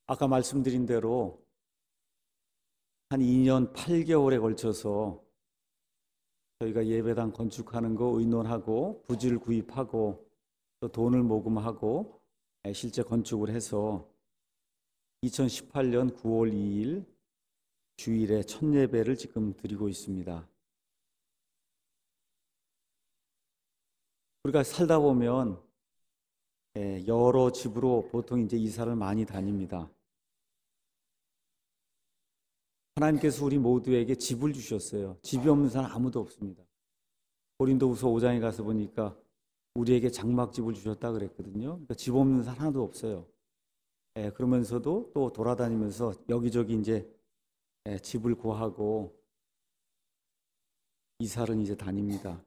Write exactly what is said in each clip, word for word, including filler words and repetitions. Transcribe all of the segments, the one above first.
아까 말씀드린 대로 한 이 년 팔 개월에 걸쳐서 저희가 예배당 건축하는 거 의논하고 부지를 구입하고 또 돈을 모금하고 실제 건축을 해서 이천십팔 년 구월 이일 주일에 첫 예배를 지금 드리고 있습니다. 우리가 살다 보면 여러 집으로 보통 이제 이사를 많이 다닙니다. 하나님께서 우리 모두에게 집을 주셨어요. 집이 없는 사람 아무도 없습니다. 고린도후서 오 장에 가서 보니까 우리에게 장막집을 주셨다 그랬거든요. 그러니까 집 없는 사람 하나도 없어요. 예, 그러면서도 또 돌아다니면서 여기저기 이제 예, 집을 구하고 이사를 이제 다닙니다.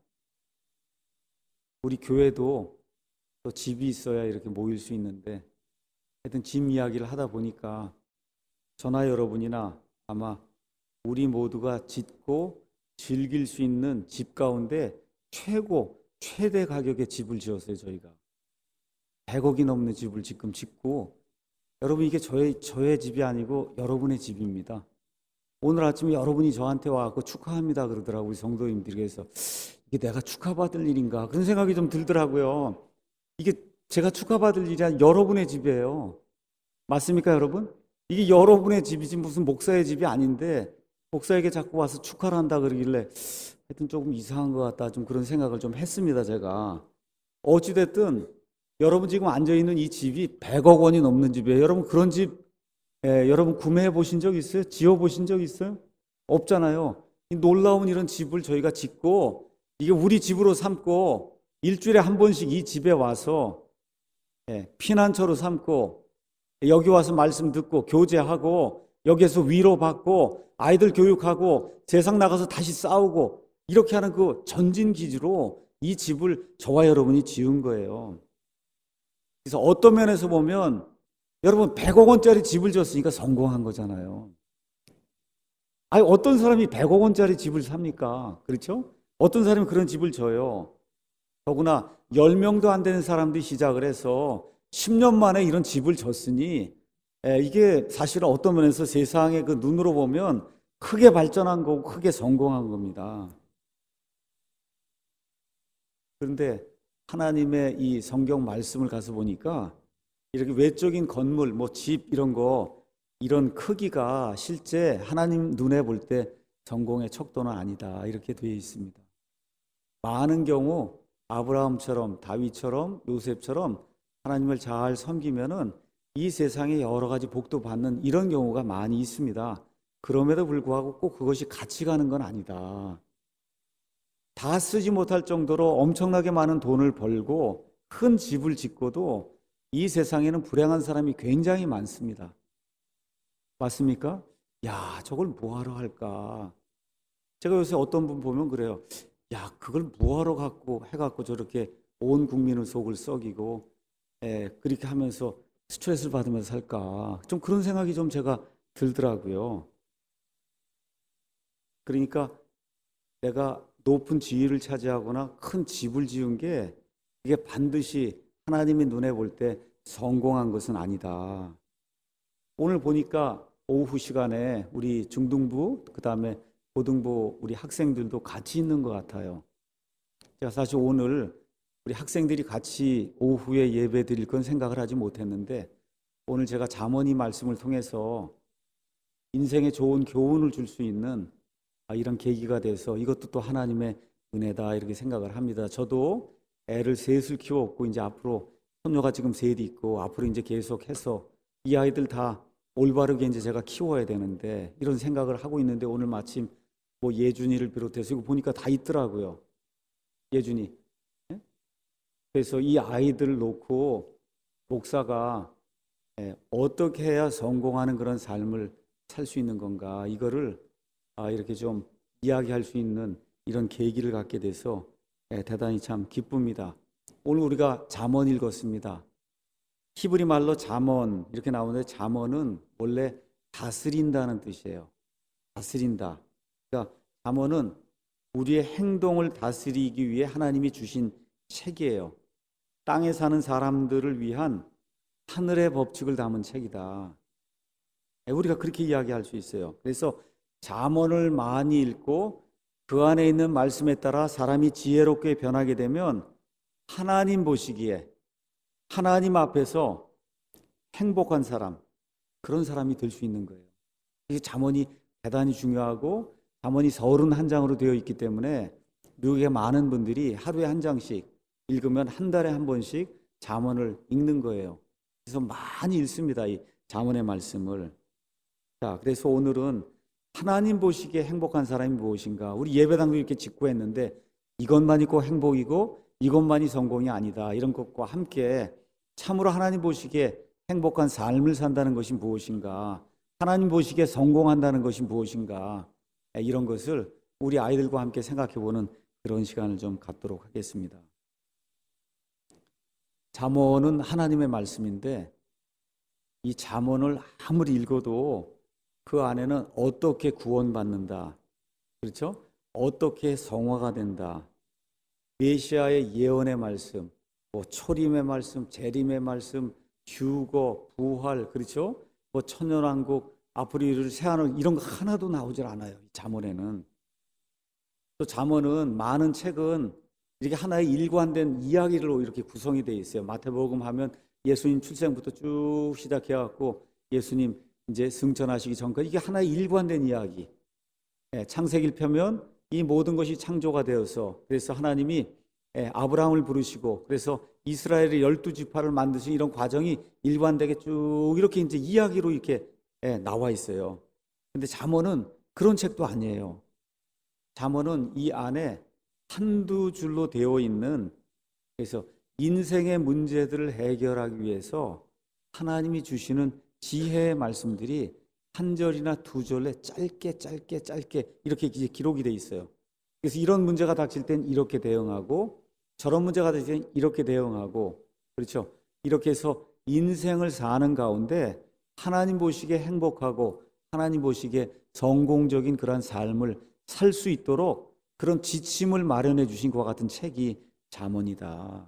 우리 교회도 또 집이 있어야 이렇게 모일 수 있는데 하여튼 집 이야기를 하다 보니까 저나 여러분이나 아마 우리 모두가 짓고 즐길 수 있는 집 가운데 최고 최대 가격의 집을 지었어요. 저희가 백억이 넘는 집을 지금 짓고, 여러분 이게 저의 저의 집이 아니고 여러분의 집입니다. 오늘 아침에 여러분이 저한테 와서 축하합니다 그러더라고요. 우리 성도님들이. 그래서 이게 내가 축하받을 일인가 그런 생각이 좀 들더라고요. 이게 제가 축하받을 일이 아니라 여러분의 집이에요. 맞습니까 여러분? 이게 여러분의 집이지 무슨 목사의 집이 아닌데 목사에게 자꾸 와서 축하를 한다 그러길래 하여튼 조금 이상한 것 같다, 좀 그런 생각을 좀 했습니다. 제가 어찌됐든 여러분 지금 앉아있는 이 집이 백억 원이 넘는 집이에요. 여러분 그런 집 예, 여러분 구매해 보신 적 있어요? 지어 보신 적 있어요? 없잖아요. 이 놀라운 이런 집을 저희가 짓고 이게 우리 집으로 삼고 일주일에 한 번씩 이 집에 와서 예, 피난처로 삼고 여기 와서 말씀 듣고 교제하고 여기에서 위로받고 아이들 교육하고 세상 나가서 다시 싸우고 이렇게 하는 그 전진 기지로 이 집을 저와 여러분이 지은 거예요. 그래서 어떤 면에서 보면 여러분 백억 원짜리 집을 졌으니까 성공한 거잖아요. 아니 어떤 사람이 백억 원짜리 집을 삽니까? 그렇죠? 어떤 사람이 그런 집을 져요. 더구나 열 명도 안 되는 사람들이 시작을 해서 십 년 만에 이런 집을 졌으니 이게 사실은 어떤 면에서 세상의 그 눈으로 보면 크게 발전한 거고 크게 성공한 겁니다. 그런데 하나님의 이 성경 말씀을 가서 보니까 이렇게 외적인 건물, 뭐 집 이런 거 이런 크기가 실제 하나님 눈에 볼 때 성공의 척도는 아니다 이렇게 되어 있습니다. 많은 경우 아브라함처럼 다윗처럼 요셉처럼 하나님을 잘 섬기면은 이 세상에 여러 가지 복도 받는 이런 경우가 많이 있습니다. 그럼에도 불구하고 꼭 그것이 같이 가는 건 아니다. 다 쓰지 못할 정도로 엄청나게 많은 돈을 벌고 큰 집을 짓고도 이 세상에는 불행한 사람이 굉장히 많습니다. 맞습니까? 야, 저걸 뭐하러 할까? 제가 요새 어떤 분 보면 그래요. 야, 그걸 뭐하러 갖고 해갖고 저렇게 온 국민의 속을 썩이고 에, 그렇게 하면서 스트레스를 받으면서 살까? 좀 그런 생각이 좀 제가 들더라고요. 그러니까 내가 높은 지위를 차지하거나 큰 집을 지은 게 이게 반드시 하나님의 눈에 볼 때 성공한 것은 아니다. 오늘 보니까 오후 시간에 우리 중등부 그 다음에 고등부 우리 학생들도 같이 있는 것 같아요. 제가 사실 오늘 우리 학생들이 같이 오후에 예배 드릴 건 생각을 하지 못했는데 오늘 제가 잠언이 말씀을 통해서 인생에 좋은 교훈을 줄 수 있는 이런 계기가 돼서 이것도 또 하나님의 은혜다 이렇게 생각을 합니다. 저도 애를 셋을 키웠고 이제 앞으로 손녀가 지금 셋이 있고 앞으로 이제 계속해서 이 아이들 다 올바르게 이제 제가 키워야 되는데 이런 생각을 하고 있는데 오늘 마침 뭐 예준이를 비롯해서 이거 보니까 다 있더라고요. 예준이. 그래서 이 아이들을 놓고 목사가 어떻게 해야 성공하는 그런 삶을 살 수 있는 건가 이거를 이렇게 좀 이야기할 수 있는 이런 계기를 갖게 돼서 대단히 참 기쁩니다. 오늘 우리가 잠언 읽었습니다. 히브리 말로 잠언 이렇게 나오는데 잠언은 원래 다스린다는 뜻이에요. 다스린다. 그러니까 잠언은 우리의 행동을 다스리기 위해 하나님이 주신 책이에요. 땅에 사는 사람들을 위한 하늘의 법칙을 담은 책이다. 우리가 그렇게 이야기할 수 있어요. 그래서 잠언을 많이 읽고 그 안에 있는 말씀에 따라 사람이 지혜롭게 변하게 되면 하나님 보시기에 하나님 앞에서 행복한 사람, 그런 사람이 될 수 있는 거예요. 이게 잠언이 대단히 중요하고 잠언이 서른한 장으로 되어 있기 때문에 미국의 많은 분들이 하루에 한 장씩 읽으면 한 달에 한 번씩 잠언을 읽는 거예요. 그래서 많이 읽습니다, 이 잠언의 말씀을. 자, 그래서 오늘은 하나님 보시기에 행복한 사람이 무엇인가? 우리 예배당도 이렇게 직구했는데 이것만이 꼭 행복이고 이것만이 성공이 아니다, 이런 것과 함께 참으로 하나님 보시기에 행복한 삶을 산다는 것이 무엇인가? 하나님 보시기에 성공한다는 것이 무엇인가? 이런 것을 우리 아이들과 함께 생각해보는 그런 시간을 좀 갖도록 하겠습니다. 잠언은 하나님의 말씀인데 이 잠언을 아무리 읽어도 그 안에는 어떻게 구원받는다, 그렇죠? 어떻게 성화가 된다, 메시아의 예언의 말씀, 뭐 초림의 말씀, 재림의 말씀, 휴거, 부활, 그렇죠? 뭐 천년왕국, 앞으로 이룰 새하늘, 이런 거 하나도 나오질 않아요, 이 잠언에는. 또 잠언은 많은 책은 이렇게 하나의 일관된 이야기로 이렇게 구성이 되어 있어요. 마태복음 하면 예수님 출생부터 쭉 시작해갖고 예수님 이제 승천하시기 전까지 이게 하나의 일관된 이야기. 예, 창세기를 펴면 이 모든 것이 창조가 되어서 그래서 하나님이 예, 아브라함을 부르시고 그래서 이스라엘의 열두 지파를 만드신 이런 과정이 일관되게 쭉 이렇게 이제 이야기로 이렇게 예, 나와 있어요. 근데 잠언은 그런 책도 아니에요. 잠언은 이 안에 한두 줄로 되어 있는, 그래서 인생의 문제들을 해결하기 위해서 하나님이 주시는 지혜의 말씀들이 한 절이나 두 절에 짧게 짧게 짧게 이렇게 기록이 돼 있어요. 그래서 이런 문제가 닥칠 땐 이렇게 대응하고 저런 문제가 닥칠 땐 이렇게 대응하고, 그렇죠? 이렇게 해서 인생을 사는 가운데 하나님 보시기에 행복하고 하나님 보시기에 성공적인 그런 삶을 살 수 있도록 그런 지침을 마련해 주신 것과 같은 책이 잠언이다.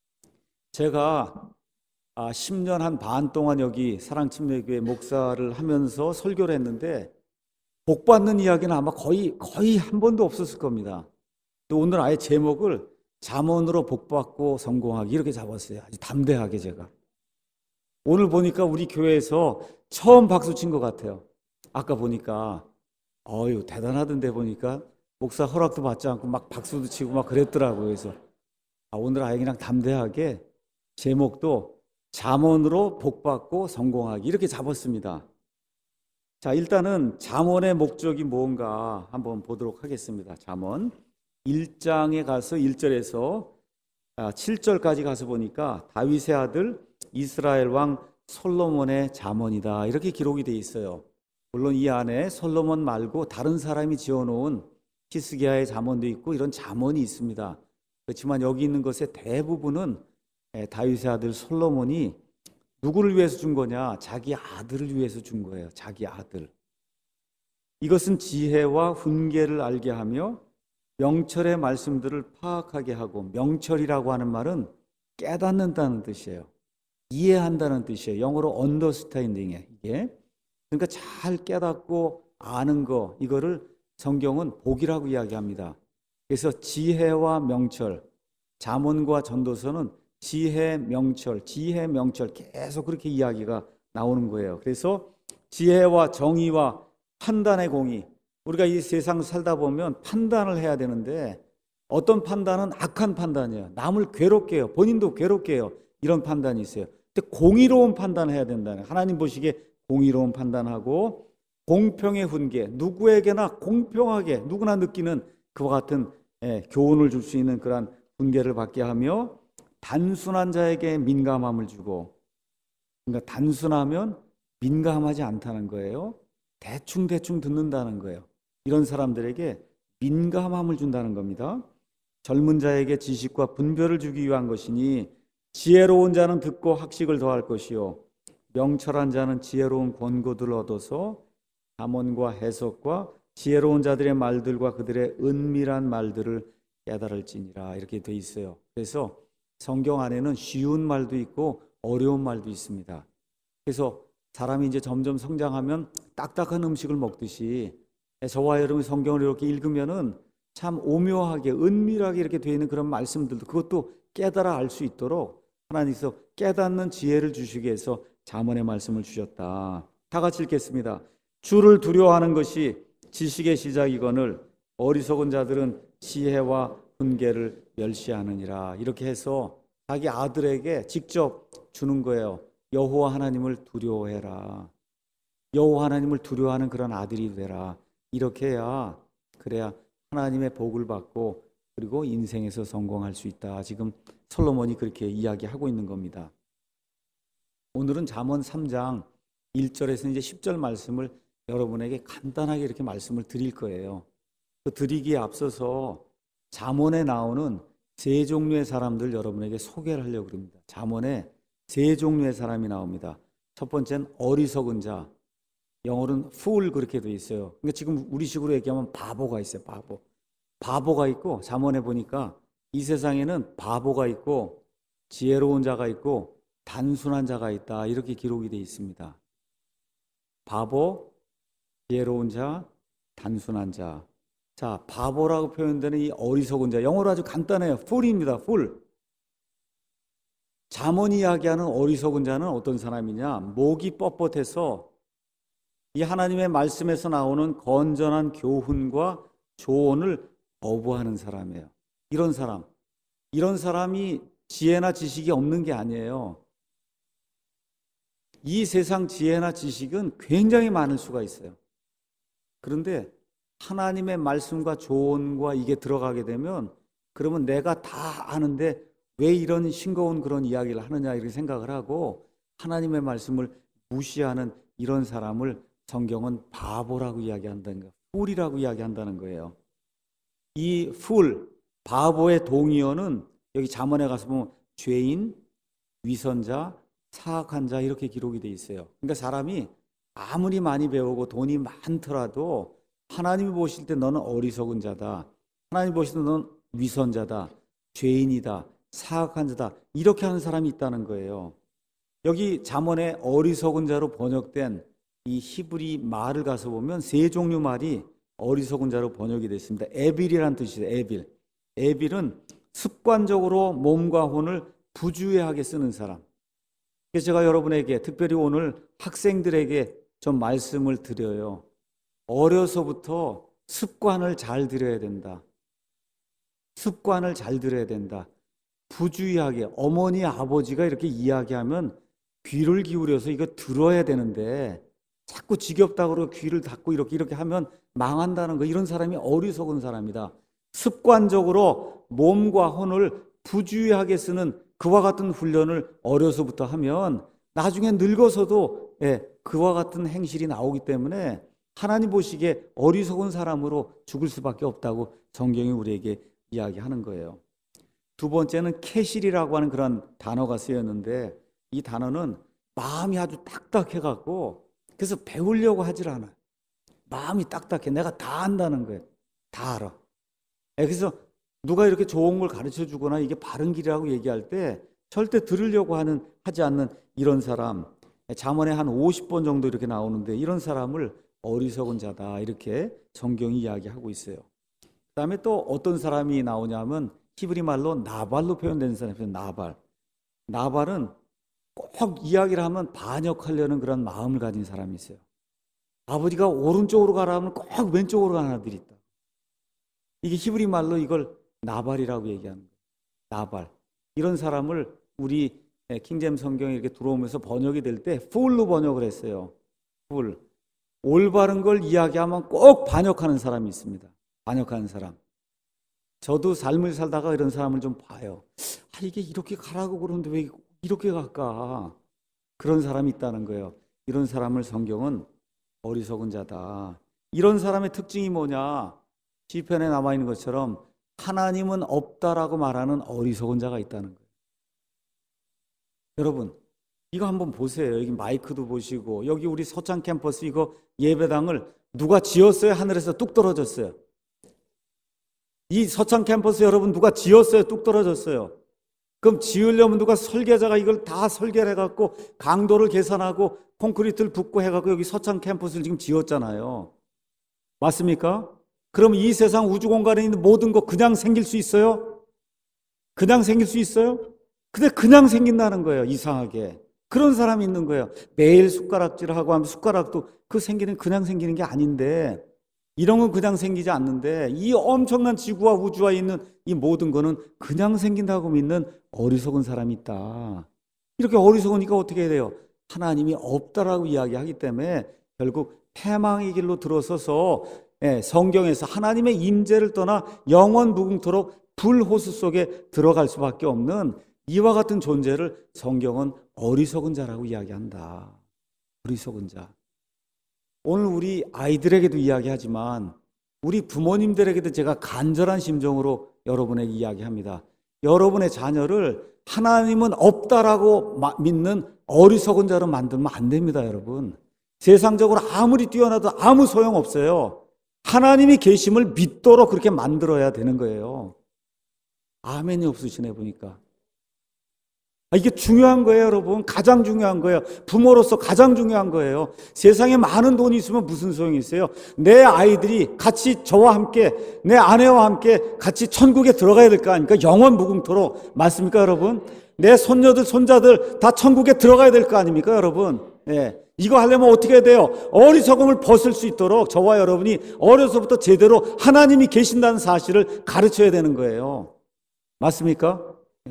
제가 아, 십 년 한 반 동안 여기 사랑침례교회 목사를 하면서 설교를 했는데 복 받는 이야기는 아마 거의 거의 한 번도 없었을 겁니다. 또 오늘 아예 제목을 잠언으로 복 받고 성공하기 이렇게 잡았어요. 아주 담대하게 제가. 오늘 보니까 우리 교회에서 처음 박수 친 것 같아요. 아까 보니까 어유 대단하던데 보니까 목사 허락도 받지 않고 막 박수도 치고 막 그랬더라고요. 그래서 아, 오늘 아예 그냥 담대하게 제목도 잠언으로 복받고 성공하기 이렇게 잡았습니다. 자, 일단은 잠언의 목적이 뭔가 한번 보도록 하겠습니다. 잠언 일 장에 가서 일 절에서 칠 절까지 가서 보니까 다윗의 아들 이스라엘 왕 솔로몬의 잠언이다 이렇게 기록이 돼 있어요. 물론 이 안에 솔로몬 말고 다른 사람이 지어놓은 히스기야의 잠언도 있고 이런 잠언이 있습니다. 그렇지만 여기 있는 것의 대부분은 다윗의 아들 솔로몬이 누구를 위해서 준 거냐? 자기 아들을 위해서 준 거예요. 자기 아들. 이것은 지혜와 훈계를 알게 하며 명철의 말씀들을 파악하게 하고, 명철이라고 하는 말은 깨닫는다는 뜻이에요. 이해한다는 뜻이에요. 영어로 understanding이에요. 이게. 그러니까 잘 깨닫고 아는 거, 이거를 성경은 복이라고 이야기합니다. 그래서 지혜와 명철, 잠언과 전도서는 지혜, 명철, 지혜, 명철 계속 그렇게 이야기가 나오는 거예요. 그래서 지혜와 정의와 판단의 공의, 우리가 이 세상 살다 보면 판단을 해야 되는데 어떤 판단은 악한 판단이에요. 남을 괴롭게 해요. 본인도 괴롭게 해요. 이런 판단이 있어요. 근데 공의로운 판단을 해야 된다는, 하나님 보시기에 공의로운 판단하고 공평의 훈계, 누구에게나 공평하게 누구나 느끼는 그와 같은 예, 교훈을 줄 수 있는 그러한 훈계를 받게 하며 단순한 자에게 민감함을 주고, 그러니까 단순하면 민감하지 않다는 거예요. 대충대충 듣는다는 거예요. 이런 사람들에게 민감함을 준다는 겁니다. 젊은 자에게 지식과 분별을 주기 위한 것이니 지혜로운 자는 듣고 학식을 더할 것이요 명철한 자는 지혜로운 권고들을 얻어서 잠언과 해석과 지혜로운 자들의 말들과 그들의 은밀한 말들을 깨달을지니라 이렇게 돼 있어요. 그래서 성경 안에는 쉬운 말도 있고 어려운 말도 있습니다. 그래서 사람이 이제 점점 성장하면 딱딱한 음식을 먹듯이 저와 여러분이 성경을 이렇게 읽으면은 참 오묘하게 은밀하게 이렇게 되어 있는 그런 말씀들도 그것도 깨달아 알 수 있도록 하나님께서 깨닫는 지혜를 주시기 위해서 잠언의 말씀을 주셨다. 다 같이 읽겠습니다. 주를 두려워하는 것이 지식의 시작이거늘 어리석은 자들은 지혜와 훈계를 멸시하느니라. 이렇게 해서 자기 아들에게 직접 주는 거예요. 여호와 하나님을 두려워해라. 여호와 하나님을 두려워하는 그런 아들이 되라. 이렇게 해야 그래야 하나님의 복을 받고 그리고 인생에서 성공할 수 있다. 지금 솔로몬이 그렇게 이야기하고 있는 겁니다. 오늘은 잠언 삼 장 일 절에서 이제 십 절 말씀을 여러분에게 간단하게 이렇게 말씀을 드릴 거예요. 그 드리기에 앞서서 잠언에 나오는 세 종류의 사람들 여러분에게 소개를 하려고 합니다. 잠언에 세 종류의 사람이 나옵니다. 첫 번째는 어리석은 자, 영어로는 fool 그렇게 돼 있어요. 그러니까 지금 우리식으로 얘기하면 바보가 있어요. 바보. 바보가 있고 잠언에 보니까 이 세상에는 바보가 있고 지혜로운 자가 있고 단순한 자가 있다. 이렇게 기록이 돼 있습니다. 바보, 지혜로운 자, 단순한 자. 자, 바보라고 표현되는 이 어리석은 자, 영어로 아주 간단해요. fool입니다. fool. 잠언이 이야기하는 어리석은 자는 어떤 사람이냐? 목이 뻣뻣해서 이 하나님의 말씀에서 나오는 건전한 교훈과 조언을 거부하는 사람이에요. 이런 사람, 이런 사람이 지혜나 지식이 없는 게 아니에요. 이 세상 지혜나 지식은 굉장히 많을 수가 있어요. 그런데 하나님의 말씀과 조언과 이게 들어가게 되면 그러면 내가 다 아는데 왜 이런 싱거운 그런 이야기를 하느냐 이렇게 생각을 하고 하나님의 말씀을 무시하는 이런 사람을 성경은 바보라고 이야기한다는 거예요. 뿔이라고 이야기한다는 거예요. 이 풀, 바보의 동의어는 여기 잠언에 가서 보면 죄인, 위선자, 사악한 자 이렇게 기록이 돼 있어요. 그러니까 사람이 아무리 많이 배우고 돈이 많더라도 하나님이 보실 때 너는 어리석은 자다. 하나님이 보실 때 너는 위선자다. 죄인이다. 사악한 자다. 이렇게 하는 사람이 있다는 거예요. 여기 잠언에 어리석은 자로 번역된 이 히브리 말을 가서 보면 세 종류 말이 어리석은 자로 번역이 됐습니다. 에빌이라는 뜻이에요. 에빌. 에빌은 습관적으로 몸과 혼을 부주의하게 쓰는 사람. 그래서 제가 여러분에게 특별히 오늘 학생들에게 좀 말씀을 드려요. 어려서부터 습관을 잘 들여야 된다. 습관을 잘 들여야 된다. 부주의하게 어머니 아버지가 이렇게 이야기하면 귀를 기울여서 이거 들어야 되는데 자꾸 지겹다고 그러고 귀를 닫고 이렇게 이렇게 하면 망한다는 거. 이런 사람이 어리석은 사람이다. 습관적으로 몸과 혼을 부주의하게 쓰는 그와 같은 훈련을 어려서부터 하면 나중에 늙어서도 예, 그와 같은 행실이 나오기 때문에 하나님 보시기에 어리석은 사람으로 죽을 수밖에 없다고 성경이 우리에게 이야기하는 거예요. 두 번째는 캐실이라고 하는 그런 단어가 쓰였는데 이 단어는 마음이 아주 딱딱해갖고 그래서 배우려고 하질 않아요. 마음이 딱딱해. 내가 다 안다는 거예요. 다 알아. 그래서 누가 이렇게 좋은 걸 가르쳐 주거나 이게 바른 길이라고 얘기할 때 절대 들으려고 하는 하지 않는 이런 사람. 잠언에 한 오십 번 정도 이렇게 나오는데 이런 사람을 어리석은 자다 이렇게 성경이 이야기하고 있어요. 그 다음에 또 어떤 사람이 나오냐면 히브리 말로 나발로 표현되는 사람이에요. 나발. 나발은 꼭 이야기를 하면 반역하려는 그런 마음을 가진 사람이 있어요. 아버지가 오른쪽으로 가라 하면 꼭 왼쪽으로 가는 아들이 있다. 이게 히브리 말로 이걸 나발이라고 얘기하는 거예요. 나발. 이런 사람을 우리 킹제임스 성경에 이렇게 들어오면서 번역이 될 때 fool로 번역을 했어요. fool. 올바른 걸 이야기하면 꼭 반역하는 사람이 있습니다. 반역하는 사람. 저도 삶을 살다가 이런 사람을 좀 봐요. 아, 이게 이렇게 가라고 그러는데 왜 이렇게 갈까? 그런 사람이 있다는 거예요. 이런 사람을 성경은 어리석은 자다. 이런 사람의 특징이 뭐냐? 시편에 남아있는 것처럼 하나님은 없다라고 말하는 어리석은 자가 있다는 거예요. 여러분 이거 한번 보세요. 여기 마이크도 보시고 여기 우리 서창 캠퍼스 이거 예배당을 누가 지었어요? 하늘에서 뚝 떨어졌어요. 이 서창 캠퍼스 여러분 누가 지었어요? 뚝 떨어졌어요. 그럼 지으려면 누가 설계자가 이걸 다 설계를 해갖고 강도를 계산하고 콘크리트를 붓고 해갖고 여기 서창 캠퍼스를 지금 지었잖아요. 맞습니까? 그럼 이 세상 우주 공간에 있는 모든 거 그냥 생길 수 있어요? 그냥 생길 수 있어요? 근데 그냥 생긴다는 거예요. 이상하게. 그런 사람이 있는 거예요. 매일 숟가락질을 하고 하면 숟가락도 그 생기는 그냥 생기는 게 아닌데, 이런 건 그냥 생기지 않는데 이 엄청난 지구와 우주와 있는 이 모든 거는 그냥 생긴다고 믿는 어리석은 사람이 있다. 이렇게 어리석으니까 어떻게 돼요? 하나님이 없다라고 이야기하기 때문에 결국 패망의 길로 들어서서 성경에서 하나님의 임재를 떠나 영원 무궁토록 불호수 속에 들어갈 수밖에 없는 이와 같은 존재를 성경은 어리석은 자라고 이야기한다. 어리석은 자. 오늘 우리 아이들에게도 이야기하지만 우리 부모님들에게도 제가 간절한 심정으로 여러분에게 이야기합니다. 여러분의 자녀를 하나님은 없다라고 믿는 어리석은 자로 만들면 안 됩니다, 여러분. 세상적으로 아무리 뛰어나도 아무 소용없어요. 하나님이 계심을 믿도록 그렇게 만들어야 되는 거예요. 아멘이 없으시네 보니까. 이게 중요한 거예요, 여러분. 가장 중요한 거예요. 부모로서 가장 중요한 거예요. 세상에 많은 돈이 있으면 무슨 소용이 있어요? 내 아이들이 같이 저와 함께, 내 아내와 함께 같이 천국에 들어가야 될 거 아닙니까? 영원 무궁토록. 맞습니까, 여러분? 내 손녀들, 손자들 다 천국에 들어가야 될 거 아닙니까, 여러분? 예. 이거 하려면 어떻게 해야 돼요? 어리석음을 벗을 수 있도록 저와 여러분이 어려서부터 제대로 하나님이 계신다는 사실을 가르쳐야 되는 거예요. 맞습니까?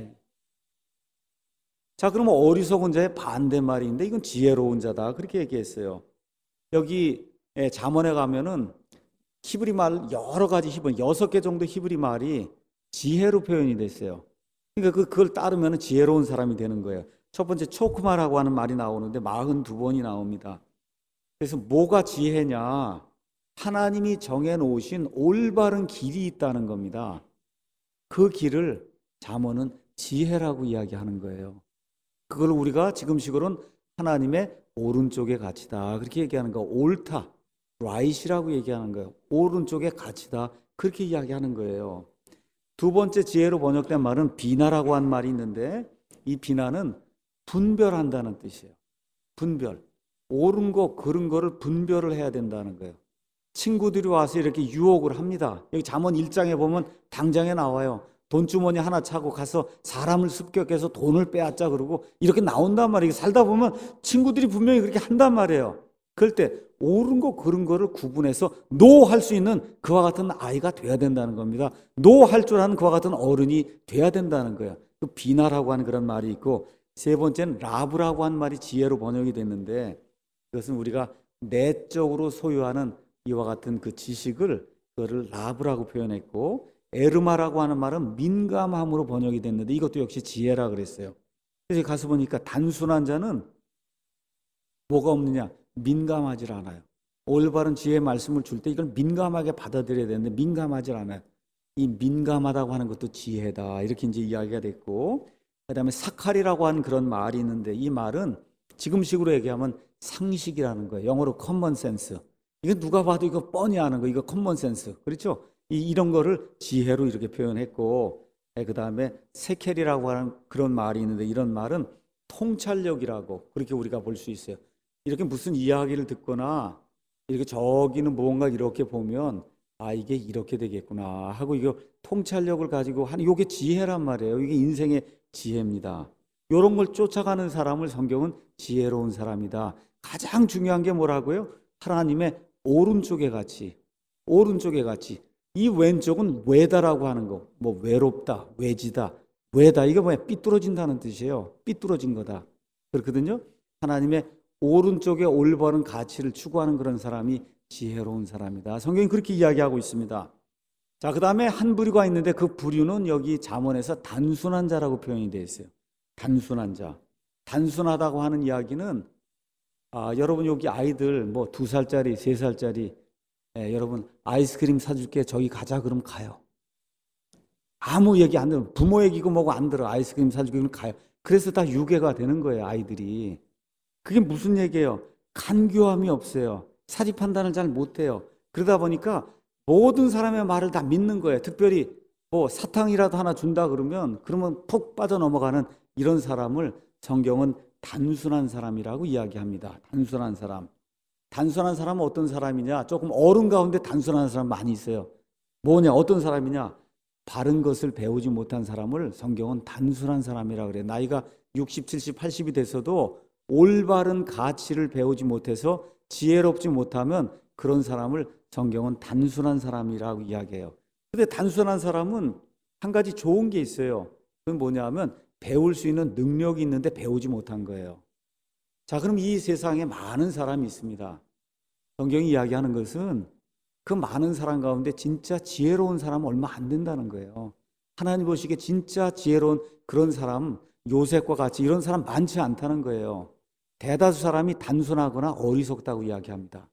자, 그러면 어리석은 자의 반대말인데 이건 지혜로운 자다 그렇게 얘기했어요. 여기 잠언에 가면은 히브리 말 여러 가지 히브리 여섯 개 정도 히브리 말이 지혜로 표현이 됐어요. 그러니까 그걸 따르면 지혜로운 사람이 되는 거예요. 첫 번째 초크마라고 하는 말이 나오는데 사십이 번이 나옵니다. 그래서 뭐가 지혜냐? 하나님이 정해놓으신 올바른 길이 있다는 겁니다. 그 길을 잠언은 지혜라고 이야기하는 거예요. 그걸 우리가 지금식으로는 하나님의 오른쪽의 가치다 그렇게 얘기하는 거. 옳다, right이라고 얘기하는 거예요. 오른쪽의 가치다 그렇게 이야기하는 거예요. 두 번째 지혜로 번역된 말은 비나라고 한 말이 있는데 이 비나는 분별한다는 뜻이에요. 분별. 옳은 거 그른 거를 분별을 해야 된다는 거예요. 친구들이 와서 이렇게 유혹을 합니다. 여기 잠언 일 장에 보면 당장에 나와요. 돈주머니 하나 차고 가서 사람을 습격해서 돈을 빼앗자 그러고 이렇게 나온단 말이에요. 살다 보면 친구들이 분명히 그렇게 한단 말이에요. 그럴 때 옳은 거 그른 거를 구분해서 노 할 수 있는 그와 같은 아이가 돼야 된다는 겁니다. 노 할 줄 아는 그와 같은 어른이 돼야 된다는 거예요. 그 비나라고 하는 그런 말이 있고, 세 번째는 라브라고 하는 말이 지혜로 번역이 됐는데 그것은 우리가 내적으로 소유하는 이와 같은 그 지식을 그거를 라브라고 표현했고, 에르마라고 하는 말은 민감함으로 번역이 됐는데 이것도 역시 지혜라 그랬어요. 그래서 가서 보니까 단순한 자는 뭐가 없느냐? 민감하지 않아요. 올바른 지혜의 말씀을 줄 때 이걸 민감하게 받아들여야 되는데 민감하지 않아요. 이 민감하다고 하는 것도 지혜다 이렇게 이제 이야기가 됐고, 그 다음에 사칼이라고 하는 그런 말이 있는데 이 말은 지금식으로 얘기하면 상식이라는 거예요. 영어로 common sense. 이거 누가 봐도 이거 뻔히 아는 거, 이거 common sense. 그렇죠? 이, 이런 거를 지혜로 이렇게 표현했고, 그 다음에 세켈이라고 하는 그런 말이 있는데 이런 말은 통찰력이라고 그렇게 우리가 볼 수 있어요. 이렇게 무슨 이야기를 듣거나 이렇게 저기는 뭔가 이렇게 보면 아 이게 이렇게 되겠구나 하고 이거 통찰력을 가지고 하는 이게 지혜란 말이에요. 이게 인생의 지혜입니다. 이런 걸 쫓아가는 사람을 성경은 지혜로운 사람이다. 가장 중요한 게 뭐라고요? 하나님의 오른쪽의 가치. 오른쪽의 가치. 이 왼쪽은 외다라고 하는 거. 뭐 외롭다, 외지다, 외다. 이게 뭐야? 삐뚤어진다는 뜻이에요. 삐뚤어진 거다. 그렇거든요. 하나님의 오른쪽에 올바른 가치를 추구하는 그런 사람이 지혜로운 사람이다. 성경이 그렇게 이야기하고 있습니다. 자, 그 다음에 한 부류가 있는데 그 부류는 여기 잠언에서 단순한 자라고 표현이 되어 있어요. 단순한 자. 단순하다고 하는 이야기는 아, 여러분 여기 아이들 뭐 두 살짜리, 세 살짜리 예, 여러분 아이스크림 사줄게 저기 가자 그러면 가요. 아무 얘기 안 들어. 부모 얘기고 뭐고 안 들어. 아이스크림 사줄게 그러면 가요. 그래서 다 유괴가 되는 거예요, 아이들이. 그게 무슨 얘기예요? 간교함이 없어요. 사리 판단을 잘 못해요. 그러다 보니까 모든 사람의 말을 다 믿는 거예요. 특별히 뭐 사탕이라도 하나 준다 그러면 그러면 푹 빠져 넘어가는 이런 사람을 성경은 단순한 사람이라고 이야기합니다. 단순한 사람. 단순한 사람은 어떤 사람이냐? 조금 어른 가운데 단순한 사람 많이 있어요. 뭐냐? 어떤 사람이냐? 바른 것을 배우지 못한 사람을 성경은 단순한 사람이라고 그래요. 나이가 육십, 칠십, 팔십이 돼서도 올바른 가치를 배우지 못해서 지혜롭지 못하면 그런 사람을 성경은 단순한 사람이라고 이야기해요. 근데 단순한 사람은 한 가지 좋은 게 있어요. 그건 뭐냐면 배울 수 있는 능력이 있는데 배우지 못한 거예요. 자, 그럼 이 세상에 많은 사람이 있습니다. 성경이 이야기하는 것은 그 많은 사람 가운데 진짜 지혜로운 사람은 얼마 안 된다는 거예요. 하나님 보시기에 진짜 지혜로운 그런 사람, 요셉과 같이 이런 사람 많지 않다는 거예요. 대다수 사람이 단순하거나 어리석다고 이야기합니다.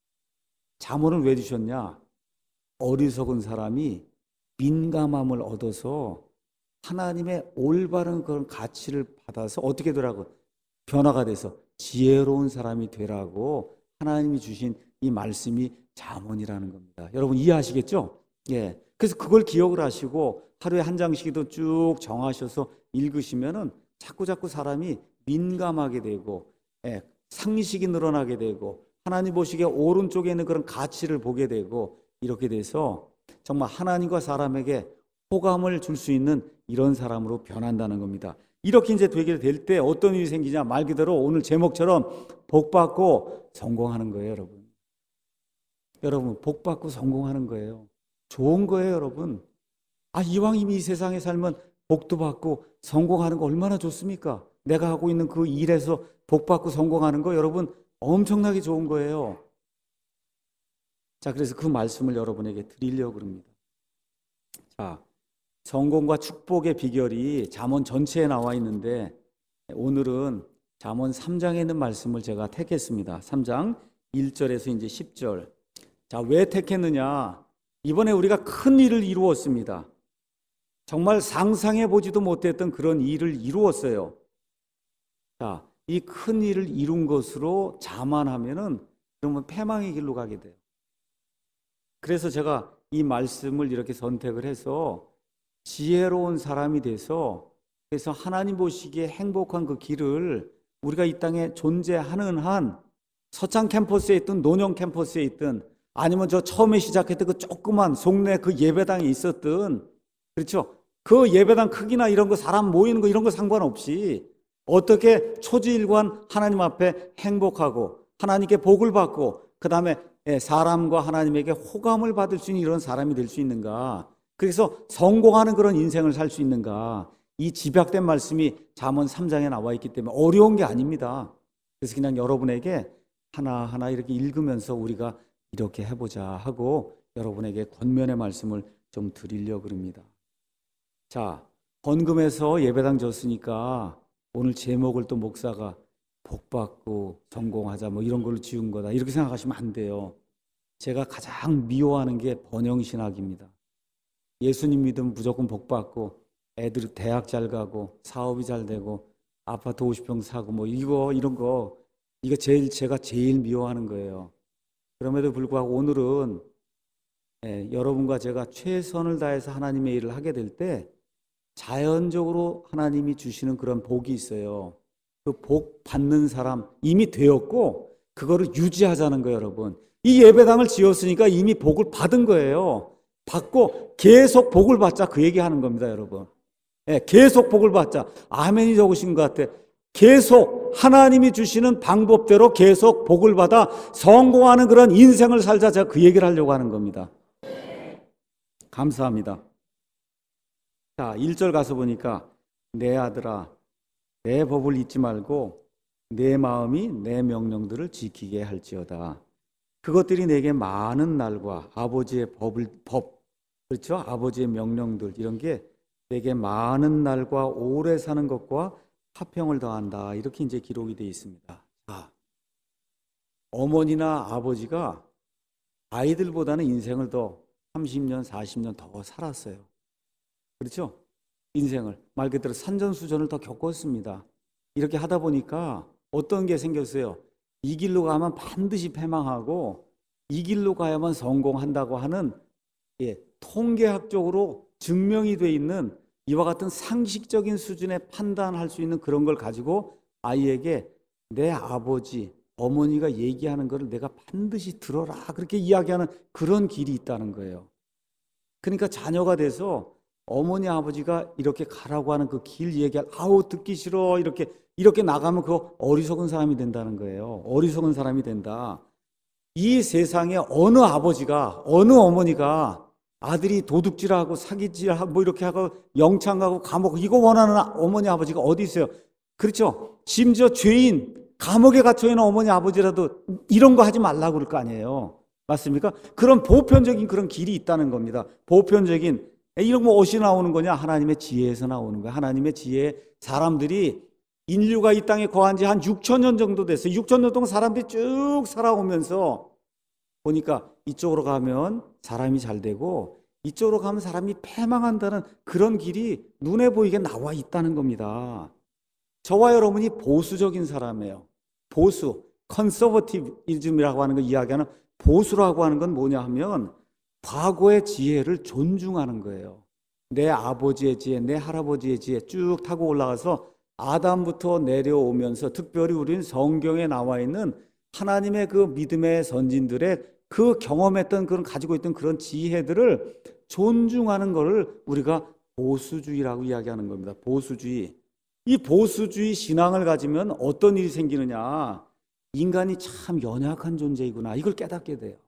잠언을 왜 주셨냐? 어리석은 사람이 민감함을 얻어서 하나님의 올바른 그런 가치를 받아서 어떻게 되라고? 변화가 돼서 지혜로운 사람이 되라고 하나님이 주신 이 말씀이 잠언이라는 겁니다. 여러분 이해하시겠죠? 예. 그래서 그걸 기억을 하시고 하루에 한 장씩도 쭉 정하셔서 읽으시면은 자꾸 자꾸 사람이 민감하게 되고, 예, 상식이 늘어나게 되고, 하나님 보시기에 오른쪽에 있는 그런 가치를 보게 되고, 이렇게 돼서 정말 하나님과 사람에게 호감을 줄 수 있는 이런 사람으로 변한다는 겁니다. 이렇게 이제 되게 될 때 어떤 일이 생기냐? 말 그대로 오늘 제목처럼 복받고 성공하는 거예요, 여러분. 여러분, 복받고 성공하는 거예요. 좋은 거예요, 여러분. 아, 이왕 이미 이 세상에 살면 복도 받고 성공하는 거 얼마나 좋습니까? 내가 하고 있는 그 일에서 복받고 성공하는 거 여러분 엄청나게 좋은 거예요. 자, 그래서 그 말씀을 여러분에게 드리려고 합니다. 자, 성공과 축복의 비결이 잠언 전체에 나와 있는데 오늘은 잠언 삼 장에 있는 말씀을 제가 택했습니다. 삼 장 일 절에서 이제 십 절. 자, 왜 택했느냐? 이번에 우리가 큰 일을 이루었습니다. 정말 상상해 보지도 못했던 그런 일을 이루었어요. 자, 이 큰 일을 이룬 것으로 자만하면은 그러면 패망의 길로 가게 돼요. 그래서 제가 이 말씀을 이렇게 선택을 해서 지혜로운 사람이 돼서 그래서 하나님 보시기에 행복한 그 길을 우리가 이 땅에 존재하는 한 서창 캠퍼스에 있든 논영 캠퍼스에 있든 아니면 저 처음에 시작했던 그 조그만 속내 그 예배당에 있었든 그렇죠? 그 예배당 크기나 이런 거 사람 모이는 거 이런 거 상관없이 어떻게 초지일관 하나님 앞에 행복하고 하나님께 복을 받고 그 다음에 사람과 하나님에게 호감을 받을 수 있는 이런 사람이 될 수 있는가? 그래서 성공하는 그런 인생을 살 수 있는가? 이 집약된 말씀이 잠언 삼 장에 나와 있기 때문에 어려운 게 아닙니다. 그래서 그냥 여러분에게 하나하나 이렇게 읽으면서 우리가 이렇게 해보자 하고 여러분에게 권면의 말씀을 좀 드리려고 합니다. 자, 헌금해서 예배당 줬으니까 오늘 제목을 또 목사가 복받고 성공하자 뭐 이런 걸로 지은 거다 이렇게 생각하시면 안 돼요. 제가 가장 미워하는 게 번영신학입니다. 예수님 믿으면 무조건 복받고 애들 대학 잘 가고 사업이 잘 되고 아파트 오십 평 사고 뭐 이거 이런 거 이거 제일 제가 제일 미워하는 거예요. 그럼에도 불구하고 오늘은 예, 여러분과 제가 최선을 다해서 하나님의 일을 하게 될 때 자연적으로 하나님이 주시는 그런 복이 있어요. 그 복 받는 사람 이미 되었고 그거를 유지하자는 거예요, 여러분. 이 예배당을 지었으니까 이미 복을 받은 거예요. 받고 계속 복을 받자 그 얘기하는 겁니다, 여러분. 예, 계속 복을 받자. 아멘이 적으신 것 같아. 계속 하나님이 주시는 방법대로 계속 복을 받아 성공하는 그런 인생을 살자. 제가 그 얘기를 하려고 하는 겁니다. 감사합니다. 자, 일 절 가서 보니까 내 아들아 내 법을 잊지 말고 내 마음이 내 명령들을 지키게 할지어다. 그것들이 내게 많은 날과 아버지의 법을 법 그렇죠? 아버지의 명령들 이런 게 내게 많은 날과 오래 사는 것과 화평을 더한다. 이렇게 이제 기록이 되어 있습니다. 자, 어머니나 아버지가 아이들보다는 인생을 더 삼십 년, 사십 년 더 살았어요. 그렇죠? 인생을 말 그대로 산전수전을 더 겪었습니다. 이렇게 하다 보니까 어떤 게 생겼어요? 이 길로 가면 반드시 패망하고 이 길로 가야만 성공한다고 하는 예, 통계학적으로 증명이 돼 있는 이와 같은 상식적인 수준의 판단할 수 있는 그런 걸 가지고 아이에게 내 아버지, 어머니가 얘기하는 것을 내가 반드시 들어라, 그렇게 이야기하는 그런 길이 있다는 거예요. 그러니까 자녀가 돼서 어머니 아버지가 이렇게 가라고 하는 그 길 얘기할, 아우 듣기 싫어, 이렇게 이렇게 나가면 그거 어리석은 사람이 된다는 거예요. 어리석은 사람이 된다. 이 세상에 어느 아버지가, 어느 어머니가 아들이 도둑질하고 사기질하고 뭐 이렇게 하고 영창 가고 감옥, 이거 원하는 어머니 아버지가 어디 있어요? 그렇죠? 심지어 죄인, 감옥에 갇혀 있는 어머니 아버지라도 이런 거 하지 말라고 그럴 거 아니에요. 맞습니까? 그런 보편적인 그런 길이 있다는 겁니다. 보편적인, 이런 거 어디서 나오는 거냐? 하나님의 지혜에서 나오는 거야. 하나님의 지혜. 사람들이, 인류가 이 땅에 거한 지 한 육천 년 정도 됐어요. 육천 년 동안 사람들이 쭉 살아오면서 보니까 이쪽으로 가면 사람이 잘 되고 이쪽으로 가면 사람이 패망한다는 그런 길이 눈에 보이게 나와 있다는 겁니다. 저와 여러분이 보수적인 사람이에요. 보수, 컨서버티비즘이라고 하는 거 이야기하는, 보수라고 하는 건 뭐냐 하면 과거의 지혜를 존중하는 거예요. 내 아버지의 지혜, 내 할아버지의 지혜 쭉 타고 올라가서 아담부터 내려오면서, 특별히 우리는 성경에 나와 있는 하나님의 그 믿음의 선진들의 그 경험했던, 그런 가지고 있던 그런 지혜들을 존중하는 것을 우리가 보수주의라고 이야기하는 겁니다. 보수주의. 이 보수주의 신앙을 가지면 어떤 일이 생기느냐? 인간이 참 연약한 존재이구나, 이걸 깨닫게 돼요.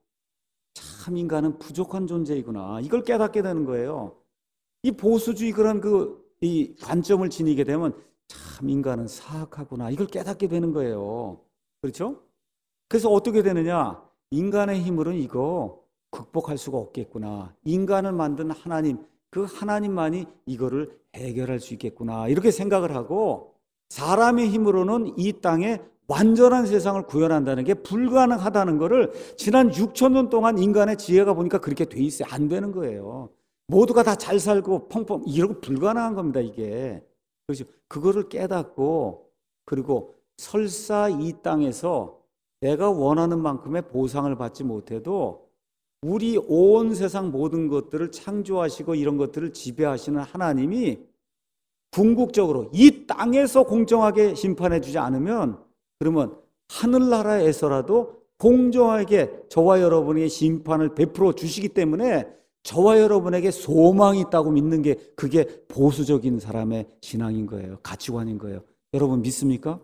참 인간은 부족한 존재이구나, 이걸 깨닫게 되는 거예요. 이 보수주의 그런 그 이 관점을 지니게 되면 참 인간은 사악하구나, 이걸 깨닫게 되는 거예요. 그렇죠? 그래서 어떻게 되느냐? 인간의 힘으로는 이거 극복할 수가 없겠구나. 인간을 만든 하나님, 그 하나님만이 이거를 해결할 수 있겠구나, 이렇게 생각을 하고, 사람의 힘으로는 이 땅에 완전한 세상을 구현한다는 게 불가능하다는 것을 지난 육천 년 동안 인간의 지혜가 보니까 그렇게 돼 있어요. 안 되는 거예요. 모두가 다 잘 살고 펑펑 이러고 불가능한 겁니다, 이게. 그렇죠? 그거를 깨닫고, 그리고 설사 이 땅에서 내가 원하는 만큼의 보상을 받지 못해도 우리 온 세상 모든 것들을 창조하시고 이런 것들을 지배하시는 하나님이 궁극적으로 이 땅에서 공정하게 심판해 주지 않으면, 그러면 하늘나라에서라도 공정하게 저와 여러분에게 심판을 베풀어 주시기 때문에 저와 여러분에게 소망이 있다고 믿는 게, 그게 보수적인 사람의 신앙인 거예요. 가치관인 거예요. 여러분 믿습니까?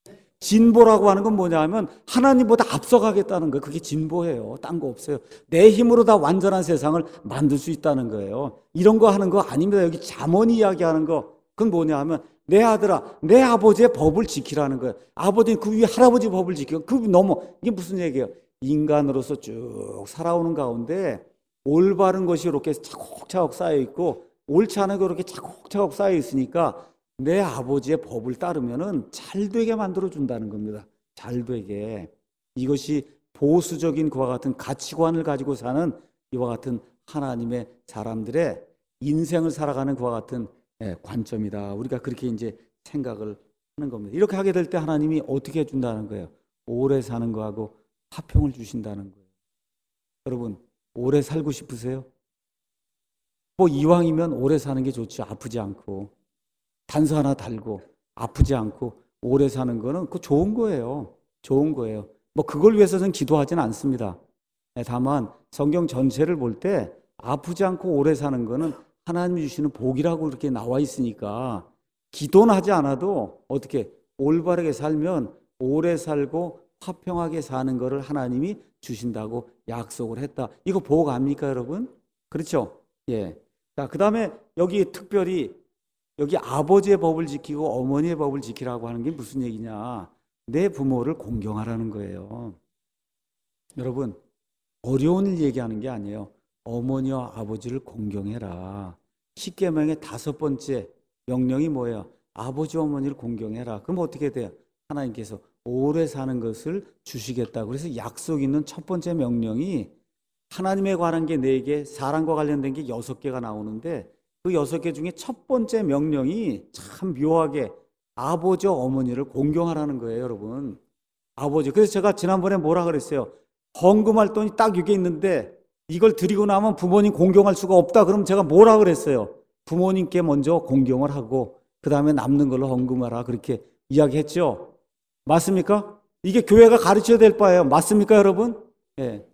진보라고 하는 건 뭐냐 하면 하나님보다 앞서가겠다는 거예요. 그게 진보예요. 딴 거 없어요. 내 힘으로 다 완전한 세상을 만들 수 있다는 거예요. 이런 거 하는 거 아닙니다. 여기 잠언 이야기하는 거, 그건 뭐냐 하면 내 아들아, 내 아버지의 법을 지키라는 거예요. 아버지 그 위에 할아버지 법을 지켜. 그 넘어. 이게 무슨 얘기예요? 인간으로서 쭉 살아오는 가운데 올바른 것이 이렇게 차곡차곡 쌓여 있고 옳지 않은 거 이렇게 차곡차곡 쌓여 있으니까 내 아버지의 법을 따르면은 잘 되게 만들어 준다는 겁니다. 잘 되게. 이것이 보수적인 그와 같은 가치관을 가지고 사는 이와 같은 하나님의 사람들의 인생을 살아가는 그와 같은 관점이다. 우리가 그렇게 이제 생각을 하는 겁니다. 이렇게 하게 될 때 하나님이 어떻게 해준다는 거예요? 오래 사는 거하고 화평을 주신다는 거예요. 여러분 오래 살고 싶으세요? 뭐 이왕이면 오래 사는 게 좋죠. 아프지 않고 단서 하나 달고 아프지 않고 오래 사는 거는 그 좋은 거예요. 좋은 거예요. 뭐 그걸 위해서는 기도하지는 않습니다. 다만 성경 전체를 볼 때 아프지 않고 오래 사는 거는 하나님이 주시는 복이라고 이렇게 나와 있으니까 기도는 하지 않아도 어떻게 올바르게 살면 오래 살고 화평하게 사는 것을 하나님이 주신다고 약속을 했다. 이거 복 아닙니까, 여러분? 그렇죠? 예. 자, 그 다음에 여기 특별히 여기 아버지의 법을 지키고 어머니의 법을 지키라고 하는 게 무슨 얘기냐? 내 부모를 공경하라는 거예요. 여러분, 어려운 일 얘기하는 게 아니에요. 어머니와 아버지를 공경해라. 십계명의 다섯 번째 명령이 뭐예요? 아버지 어머니를 공경해라. 그럼 어떻게 돼요? 하나님께서 오래 사는 것을 주시겠다고. 그래서 약속 있는 첫 번째 명령이 하나님에 관한 게 네 개, 사랑과 관련된 게 여섯 개가 나오는데 그 여섯 개 중에 첫 번째 명령이 참 묘하게 아버지와 어머니를 공경하라는 거예요, 여러분. 아버지. 그래서 제가 지난번에 뭐라 그랬어요? 헌금할 돈이 딱 이게 있는데 이걸 드리고 나면 부모님 공경할 수가 없다. 그럼 제가 뭐라 그랬어요? 부모님께 먼저 공경을 하고 그 다음에 남는 걸로 헌금하라. 그렇게 이야기했죠. 맞습니까? 이게 교회가 가르쳐야 될 바예요. 맞습니까, 여러분? 예.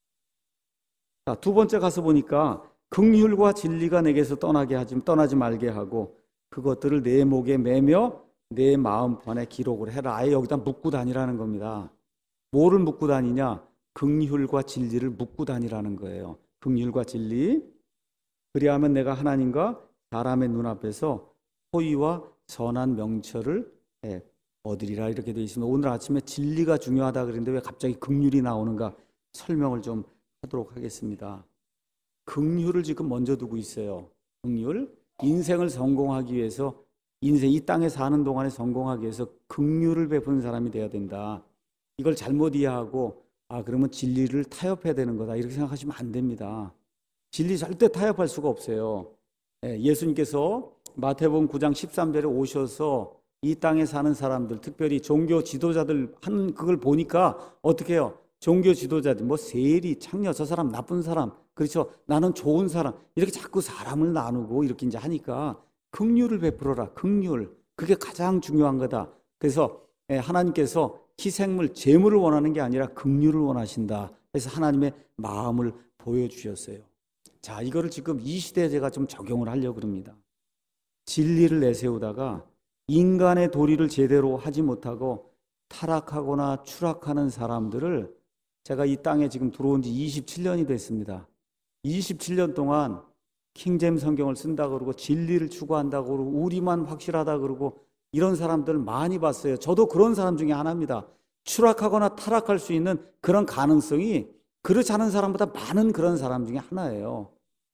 자, 두 번째 가서 보니까 긍휼과 진리가 내게서 떠나게 하지 떠나지 말게 하고 그것들을 내 목에 매며 내 마음판에 기록을 해라. 아예 여기다 묻고 다니라는 겁니다. 뭐를 묻고 다니냐? 긍휼과 진리를 묻고 다니라는 거예요. 긍휼과 진리. 그리하면 내가 하나님과 사람의 눈앞에서 호의와 선한 명철을 얻으리라. 이렇게 되어 있습니다. 오늘 아침에 진리가 중요하다 그랬는데 왜 갑자기 긍휼이 나오는가 설명을 좀 하도록 하겠습니다. 긍휼을 지금 먼저 두고 있어요. 긍휼. 인생을 성공하기 위해서, 인생 이 땅에 사는 동안에 성공하기 위해서 긍휼을 베푸는 사람이 되어야 된다. 이걸 잘못 이해하고 아 그러면 진리를 타협해야 되는 거다 이렇게 생각하시면 안 됩니다. 진리 절대 타협할 수가 없어요. 예수님께서 마태복음 구 장 십삼 절에 오셔서 이 땅에 사는 사람들, 특별히 종교 지도자들 하는 그걸 보니까 어떻게 해요? 종교 지도자들, 뭐 세리, 창녀, 저 사람 나쁜 사람, 그렇죠? 나는 좋은 사람, 이렇게 자꾸 사람을 나누고 이렇게 이제 하니까 긍휼을 베풀어라. 긍휼. 그게 가장 중요한 거다. 그래서 하나님께서 희생물, 제물을 원하는 게 아니라 긍휼을 원하신다. 그래서 하나님의 마음을 보여주셨어요. 자, 이거를 지금 이 시대에 제가 좀 적용을 하려고 합니다. 진리를 내세우다가 인간의 도리를 제대로 하지 못하고 타락하거나 추락하는 사람들을 제가 이 땅에 지금 들어온 지 이십칠 년이 됐습니다. 이십칠 년 동안 킹제임스 성경을 쓴다 그러고 진리를 추구한다고 그러고 우리만 확실하다 그러고 이런 사람들 많이 봤어요. 저도 그런 사람 중에 하나입니다. 추락하거나 타락할 수 있는 그런 가능성이 그렇지 않은 사람보다 많은 그런 사람 중에 하나예요.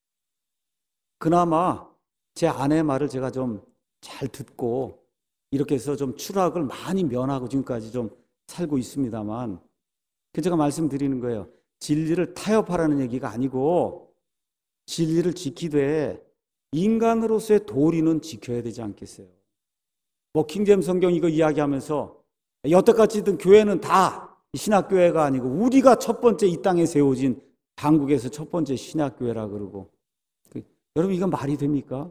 그나마 제 아내의 말을 제가 좀 잘 듣고 이렇게 해서 좀 추락을 많이 면하고 지금까지 좀 살고 있습니다만, 그 제가 말씀드리는 거예요. 진리를 타협하라는 얘기가 아니고 진리를 지키되 인간으로서의 도리는 지켜야 되지 않겠어요? 뭐 킹제임스 성경 이거 이야기하면서 여태까지든 교회는 다 신학교회가 아니고 우리가 첫 번째 이 땅에 세워진 한국에서 첫 번째 신학교회라 그러고, 그, 여러분 이건 말이 됩니까?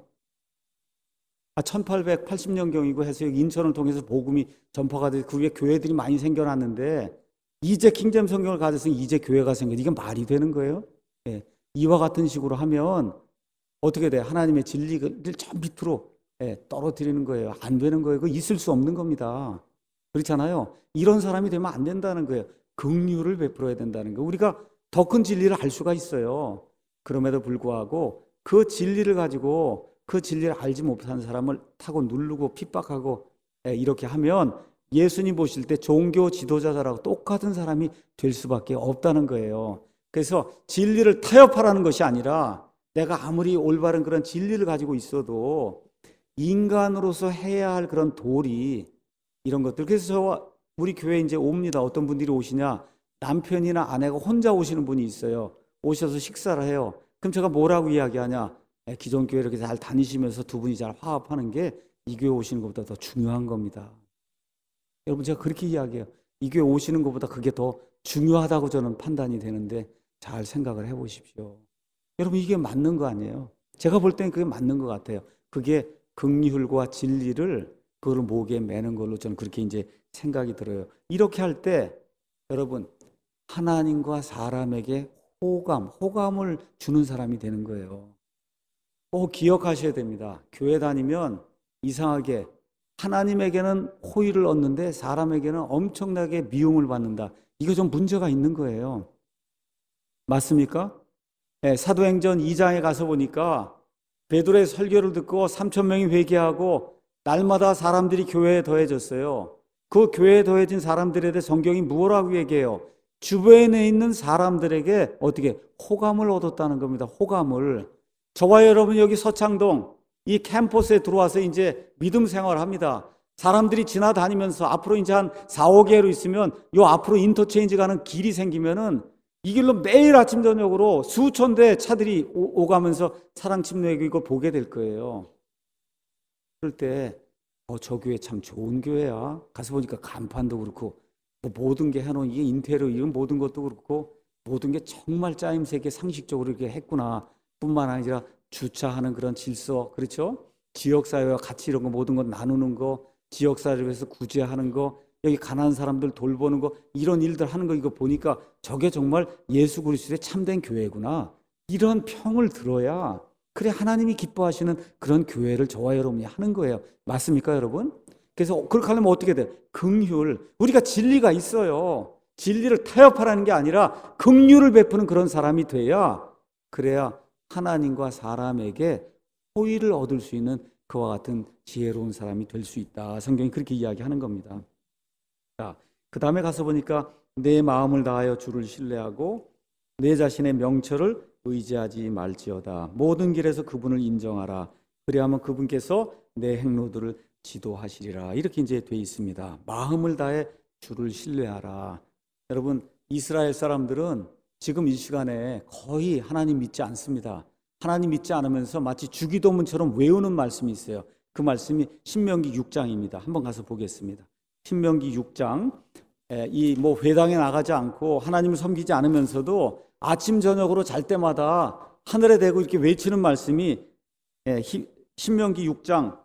아, 천팔백팔십 년경이고 해서 인천을 통해서 복음이 전파가 돼서 그 위에 교회들이 많이 생겨났는데 이제 킹제임스 성경을 가져서 이제 교회가 생겨. 이게 말이 되는 거예요? 예. 이와 같은 식으로 하면 어떻게 돼? 하나님의 진리를 저 밑으로 예, 떨어뜨리는 거예요. 안 되는 거예요. 그거 있을 수 없는 겁니다. 그렇잖아요. 이런 사람이 되면 안 된다는 거예요. 긍휼을 베풀어야 된다는 거예요. 우리가 더 큰 진리를 알 수가 있어요. 그럼에도 불구하고 그 진리를 가지고 그 진리를 알지 못하는 사람을 타고 누르고 핍박하고 예, 이렇게 하면 예수님 보실 때 종교 지도자들하고 똑같은 사람이 될 수밖에 없다는 거예요. 그래서 진리를 타협하라는 것이 아니라 내가 아무리 올바른 그런 진리를 가지고 있어도 인간으로서 해야 할 그런 도리 이런 것들. 그래서 저와 우리 교회에 이제 옵니다. 어떤 분들이 오시냐? 남편이나 아내가 혼자 오시는 분이 있어요. 오셔서 식사를 해요. 그럼 제가 뭐라고 이야기하냐? 기존 교회 이렇게 잘 다니시면서 두 분이 잘 화합하는 게 이 교회 오시는 것보다 더 중요한 겁니다. 여러분 제가 그렇게 이야기해요. 이 교회 오시는 것보다 그게 더 중요하다고 저는 판단이 되는데 잘 생각을 해보십시오. 여러분 이게 맞는 거 아니에요? 제가 볼 때는 그게 맞는 것 같아요. 그게 긍휼과 진리를 그걸 목에 매는 걸로 저는 그렇게 이제 생각이 들어요. 이렇게 할 때 여러분 하나님과 사람에게 호감, 호감을 주는 사람이 되는 거예요. 꼭 기억하셔야 됩니다. 교회 다니면 이상하게 하나님에게는 호의를 얻는데 사람에게는 엄청나게 미움을 받는다. 이거 좀 문제가 있는 거예요. 맞습니까? 네, 사도행전 이 장에 가서 보니까 베드로의 설교를 듣고 삼천 명이 회개하고 날마다 사람들이 교회에 더해졌어요. 그 교회에 더해진 사람들에 대해 성경이 뭐라고 얘기해요? 주변에 있는 사람들에게 어떻게 호감을 얻었다는 겁니다. 호감을. 저와 여러분 여기 서창동 이 캠퍼스에 들어와서 이제 믿음 생활을 합니다. 사람들이 지나다니면서 앞으로 이제 한 사, 오 개로 있으면 요 앞으로 인터체인지 가는 길이 생기면은 이 길로 매일 아침 저녁으로 수천 대 차들이 오, 오가면서 사랑 침례교 이걸 보게 될 거예요. 그럴 때 어, 저 교회 참 좋은 교회야. 가서 보니까 간판도 그렇고 뭐 모든 게 해놓은 이게 인테리어 이런 모든 것도 그렇고 모든 게 정말 짜임새게 상식적으로 이렇게 했구나 뿐만 아니라 주차하는 그런 질서, 그렇죠? 지역사회와 같이 이런 거 모든 거 나누는 거, 지역사회를 위해서 구제하는 거, 여기 가난한 사람들 돌보는 거, 이런 일들 하는 거 이거 보니까 저게 정말 예수 그리스도의 참된 교회구나. 이런 평을 들어야 그래 하나님이 기뻐하시는 그런 교회를 저와 여러분이 하는 거예요. 맞습니까, 여러분? 그래서 그렇게 하려면 어떻게 돼요? 긍휼. 우리가 진리가 있어요. 진리를 타협하라는 게 아니라 긍휼을 베푸는 그런 사람이 돼야, 그래야 하나님과 사람에게 호의를 얻을 수 있는 그와 같은 지혜로운 사람이 될 수 있다. 성경이 그렇게 이야기하는 겁니다. 자, 그 다음에 가서 보니까 내 마음을 다하여 주를 신뢰하고 내 자신의 명철을 의지하지 말지어다. 모든 길에서 그분을 인정하라. 그리하면 그분께서 내 행로들을 지도하시리라. 이렇게 이제 돼 있습니다. 마음을 다해 주를 신뢰하라. 여러분, 이스라엘 사람들은 지금 이 시간에 거의 하나님 믿지 않습니다. 하나님 믿지 않으면서 마치 주기도문처럼 외우는 말씀이 있어요. 그 말씀이 신명기 육 장입니다. 한번 가서 보겠습니다. 신명기 육 장. 이 뭐 회당에 나가지 않고 하나님을 섬기지 않으면서도 아침 저녁으로 잘 때마다 하늘에 대고 이렇게 외치는 말씀이 신명기 육 장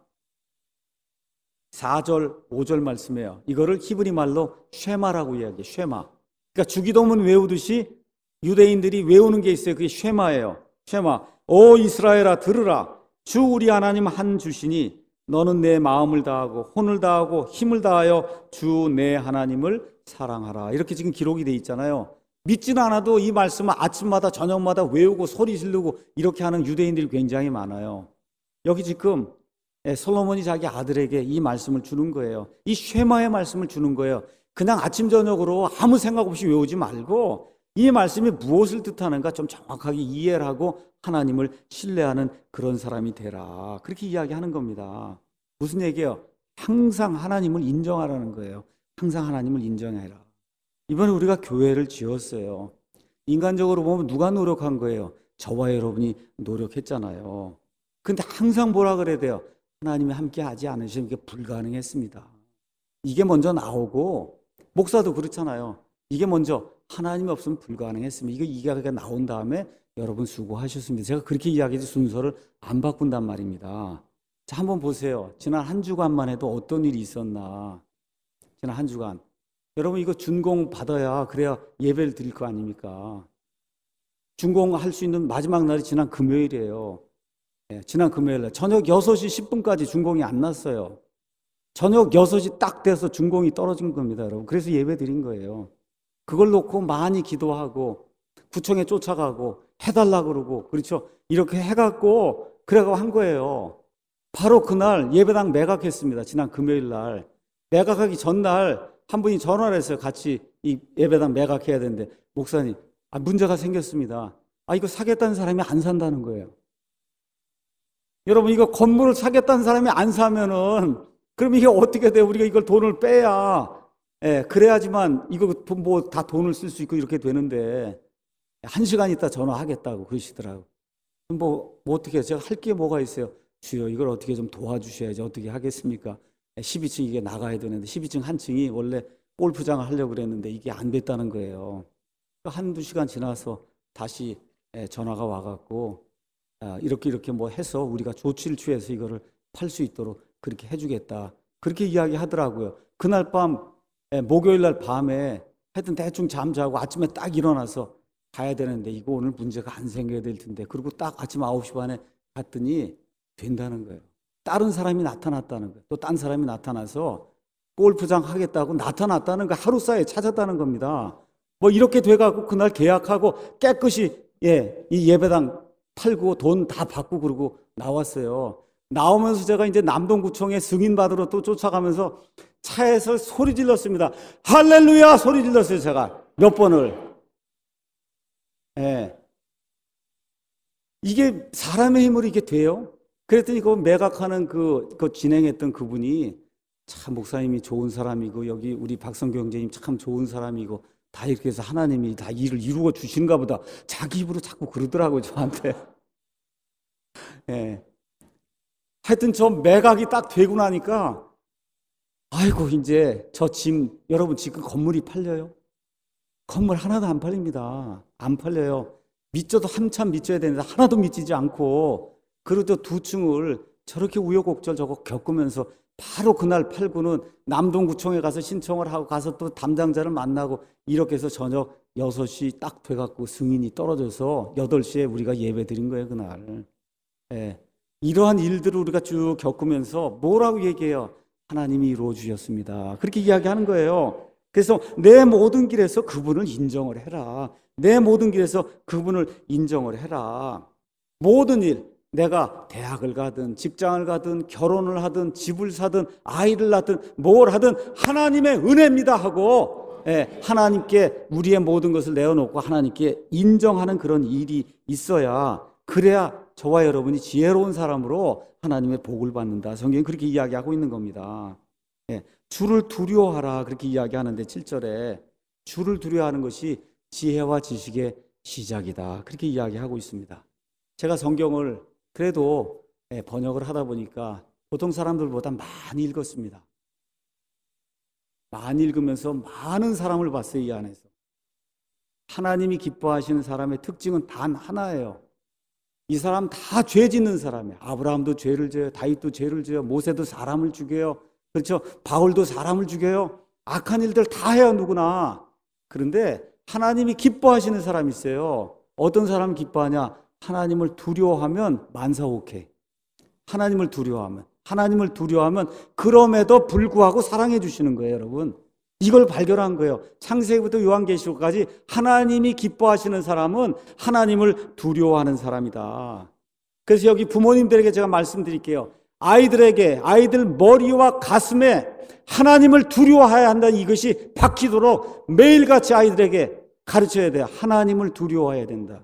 사 절 오 절 말씀이에요. 이거를 히브리 말로 쉐마라고 이야기해요. 쉐마. 그러니까 주기도문 외우듯이 유대인들이 외우는 게 있어요. 그게 쉐마예요. 쉐마. 오 이스라엘아 들으라. 주 우리 하나님 한 주시니 너는 내 마음을 다하고 혼을 다하고 힘을 다하여 주 내 하나님을 사랑하라. 이렇게 지금 기록이 돼 있잖아요. 믿지는 않아도 이 말씀을 아침마다 저녁마다 외우고 소리 지르고 이렇게 하는 유대인들이 굉장히 많아요. 여기 지금 솔로몬이 자기 아들에게 이 말씀을 주는 거예요. 이 쉐마의 말씀을 주는 거예요. 그냥 아침 저녁으로 아무 생각 없이 외우지 말고 이 말씀이 무엇을 뜻하는가 좀 정확하게 이해를 하고 하나님을 신뢰하는 그런 사람이 되라. 그렇게 이야기하는 겁니다. 무슨 얘기예요? 항상 하나님을 인정하라는 거예요. 항상 하나님을 인정해라. 이번에 우리가 교회를 지었어요. 인간적으로 보면 누가 노력한 거예요? 저와 여러분이 노력했잖아요. 근데 항상 뭐라 그래야 돼요? 하나님이 함께 하지 않으시면 이게 불가능했습니다. 이게 먼저 나오고, 목사도 그렇잖아요. 이게 먼저 하나님이 없으면 불가능했습니다. 이거 이야기가 나온 다음에 여러분 수고하셨습니다. 제가 그렇게 이야기해서 순서를 안 바꾼단 말입니다. 자, 한번 보세요. 지난 한 주간만 해도 어떤 일이 있었나. 지난 한 주간. 여러분 이거 준공 받아야 그래야 예배를 드릴 거 아닙니까? 준공 할 수 있는 마지막 날이 지난 금요일이에요. 네, 지난 금요일 날 저녁 여섯 시 십 분까지 준공이 안 났어요. 저녁 여섯 시 딱 돼서 준공이 떨어진 겁니다, 여러분. 그래서 예배 드린 거예요. 그걸 놓고 많이 기도하고 구청에 쫓아가고 해달라 그러고, 그렇죠? 이렇게 해갖고 그래가고 한 거예요. 바로 그날 예배당 매각했습니다. 지난 금요일 날. 매각하기 전날 한 분이 전화를 했어요. 같이 이 예배당 매각해야 되는데, 목사님, 아, 문제가 생겼습니다. 아, 이거 사겠다는 사람이 안 산다는 거예요. 여러분, 이거 건물을 사겠다는 사람이 안 사면은, 그럼 이게 어떻게 돼요? 우리가 이걸 돈을 빼야, 예, 그래야지만 이거 뭐 다 돈을 쓸 수 있고 이렇게 되는데, 한 시간 있다 전화하겠다고 그러시더라고요. 뭐, 뭐 어떻게 해요? 제가 할 게 뭐가 있어요? 주여, 이걸 어떻게 좀 도와주셔야지. 어떻게 하겠습니까? 십이 층 이게 나가야 되는데, 십이 층 한 층이 원래 골프장을 하려고 그랬는데 이게 안 됐다는 거예요. 한두 시간 지나서 다시 전화가 와갖고, 이렇게 이렇게 뭐 해서 우리가 조치를 취해서 이거를 팔 수 있도록 그렇게 해주겠다. 그렇게 이야기하더라고요. 그날 밤, 목요일 날 밤에 하여튼 대충 잠자고 아침에 딱 일어나서 가야 되는데 이거 오늘 문제가 안 생겨야 될 텐데, 그리고 딱 아침 아홉 시 반에 갔더니 된다는 거예요. 다른 사람이 나타났다는 거예요. 또 딴 사람이 나타나서 골프장 하겠다고 나타났다는 거, 하루 사이에 찾았다는 겁니다. 뭐 이렇게 돼갖고 그날 계약하고 깨끗이 예, 이 예배당 팔고 돈 다 받고 그러고 나왔어요. 나오면서 제가 이제 남동구청에 승인 받으러 또 쫓아가면서 차에서 소리 질렀습니다. 할렐루야 소리 질렀어요. 제가 몇 번을. 예. 이게 사람의 힘으로 이게 돼요? 그랬더니 그 매각하는 그, 그 진행했던 그분이 참 목사님이 좋은 사람이고, 여기 우리 박성교 형제님 참 좋은 사람이고, 다 이렇게 해서 하나님이 다 일을 이루어 주신가 보다. 자기 입으로 자꾸 그러더라고요, 저한테. 예. 하여튼 저 매각이 딱 되고 나니까, 아이고, 이제 저 짐, 여러분 지금 건물이 팔려요? 건물 하나도 안 팔립니다. 안 팔려요. 믿져도 한참 믿져야 되는데 하나도 믿지지 않고, 그래도 두 층을 저렇게 우여곡절 저거 겪으면서 바로 그날 팔고는 남동구청에 가서 신청을 하고 가서 또 담당자를 만나고, 이렇게 해서 저녁 여섯 시 딱 돼갖고 승인이 떨어져서 여덟 시에 우리가 예배 드린 거예요, 그날. 예. 이러한 일들을 우리가 쭉 겪으면서 뭐라고 얘기해요? 하나님이 이루어 주셨습니다. 그렇게 이야기하는 거예요. 그래서 내 모든 길에서 그분을 인정을 해라. 내 모든 길에서 그분을 인정을 해라. 모든 일, 내가 대학을 가든 직장을 가든 결혼을 하든 집을 사든 아이를 낳든 뭘 하든 하나님의 은혜입니다 하고, 예, 하나님께 우리의 모든 것을 내어놓고 하나님께 인정하는 그런 일이 있어야, 그래야 저와 여러분이 지혜로운 사람으로 하나님의 복을 받는다. 성경이 그렇게 이야기하고 있는 겁니다. 예, 주를 두려워하라 그렇게 이야기하는데 칠 절에 주를 두려워하는 것이 지혜와 지식의 시작이다 그렇게 이야기하고 있습니다. 제가 성경을 그래도 번역을 하다 보니까 보통 사람들보다 많이 읽었습니다. 많이 읽으면서 많은 사람을 봤어요. 이 안에서 하나님이 기뻐하시는 사람의 특징은 단 하나예요. 이 사람 다 죄 짓는 사람이에요. 아브라함도 죄를 져요. 다윗도 죄를 져요. 모세도 사람을 죽여요. 그렇죠? 바울도 사람을 죽여요. 악한 일들 다 해요, 누구나. 그런데 하나님이 기뻐하시는 사람이 있어요. 어떤 사람이 기뻐하냐? 하나님을 두려워하면 만사오케이. 하나님을 두려워하면 하나님을 두려워하면 그럼에도 불구하고 사랑해 주시는 거예요, 여러분. 이걸 발견한 거예요. 창세기부터 요한계시록까지 하나님이 기뻐하시는 사람은 하나님을 두려워하는 사람이다. 그래서 여기 부모님들에게 제가 말씀드릴게요. 아이들에게, 아이들 머리와 가슴에 하나님을 두려워해야 한다는 이것이 박히도록 매일같이 아이들에게 가르쳐야 돼요. 하나님을 두려워해야 된다.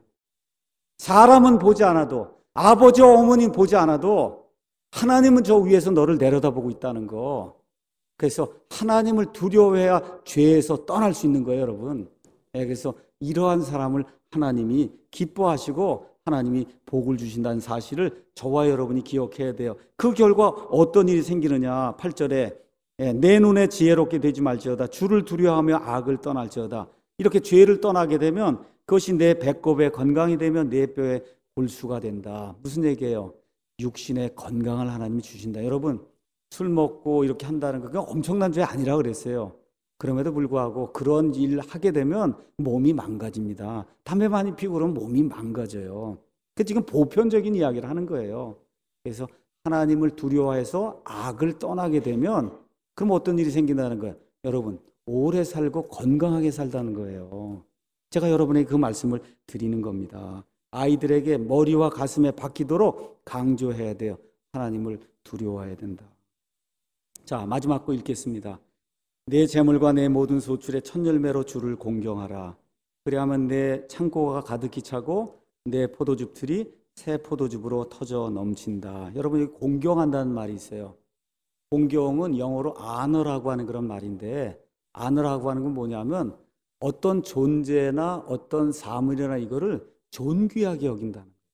사람은 보지 않아도, 아버지와 어머니는 보지 않아도 하나님은 저 위에서 너를 내려다보고 있다는 거. 그래서 하나님을 두려워해야 죄에서 떠날 수 있는 거예요, 여러분. 그래서 이러한 사람을 하나님이 기뻐하시고 하나님이 복을 주신다는 사실을 저와 여러분이 기억해야 돼요. 그 결과 어떤 일이 생기느냐? 팔 절에 내 눈에 지혜롭게 되지 말지어다. 주를 두려워하며 악을 떠날지어다. 이렇게 죄를 떠나게 되면 그것이 내 배꼽에 건강이 되면 내 뼈에 골수가 된다. 무슨 얘기예요? 육신의 건강을 하나님이 주신다. 여러분, 술 먹고 이렇게 한다는 거 그건 엄청난 죄 아니라 그랬어요. 그럼에도 불구하고 그런 일을 하게 되면 몸이 망가집니다. 담배 많이 피우고 그러면 몸이 망가져요. 그 지금 보편적인 이야기를 하는 거예요. 그래서 하나님을 두려워해서 악을 떠나게 되면 그럼 어떤 일이 생긴다는 거예요? 여러분, 오래 살고 건강하게 살다는 거예요. 제가 여러분에게 그 말씀을 드리는 겁니다. 아이들에게 머리와 가슴에 박히도록 강조해야 돼요. 하나님을 두려워해야 된다. 자, 마지막 거 읽겠습니다. 내 재물과 내 모든 소출의 첫 열매로 주를 공경하라. 그리하면 내 창고가 가득히 차고 내 포도즙들이 새 포도즙으로 터져 넘친다. 여러분이 공경한다는 말이 있어요. 공경은 영어로 honor라고 하는 그런 말인데, honor라고 하는 건 뭐냐면 어떤 존재나 어떤 사물이나 이거를 존귀하게 여긴다는 거예요.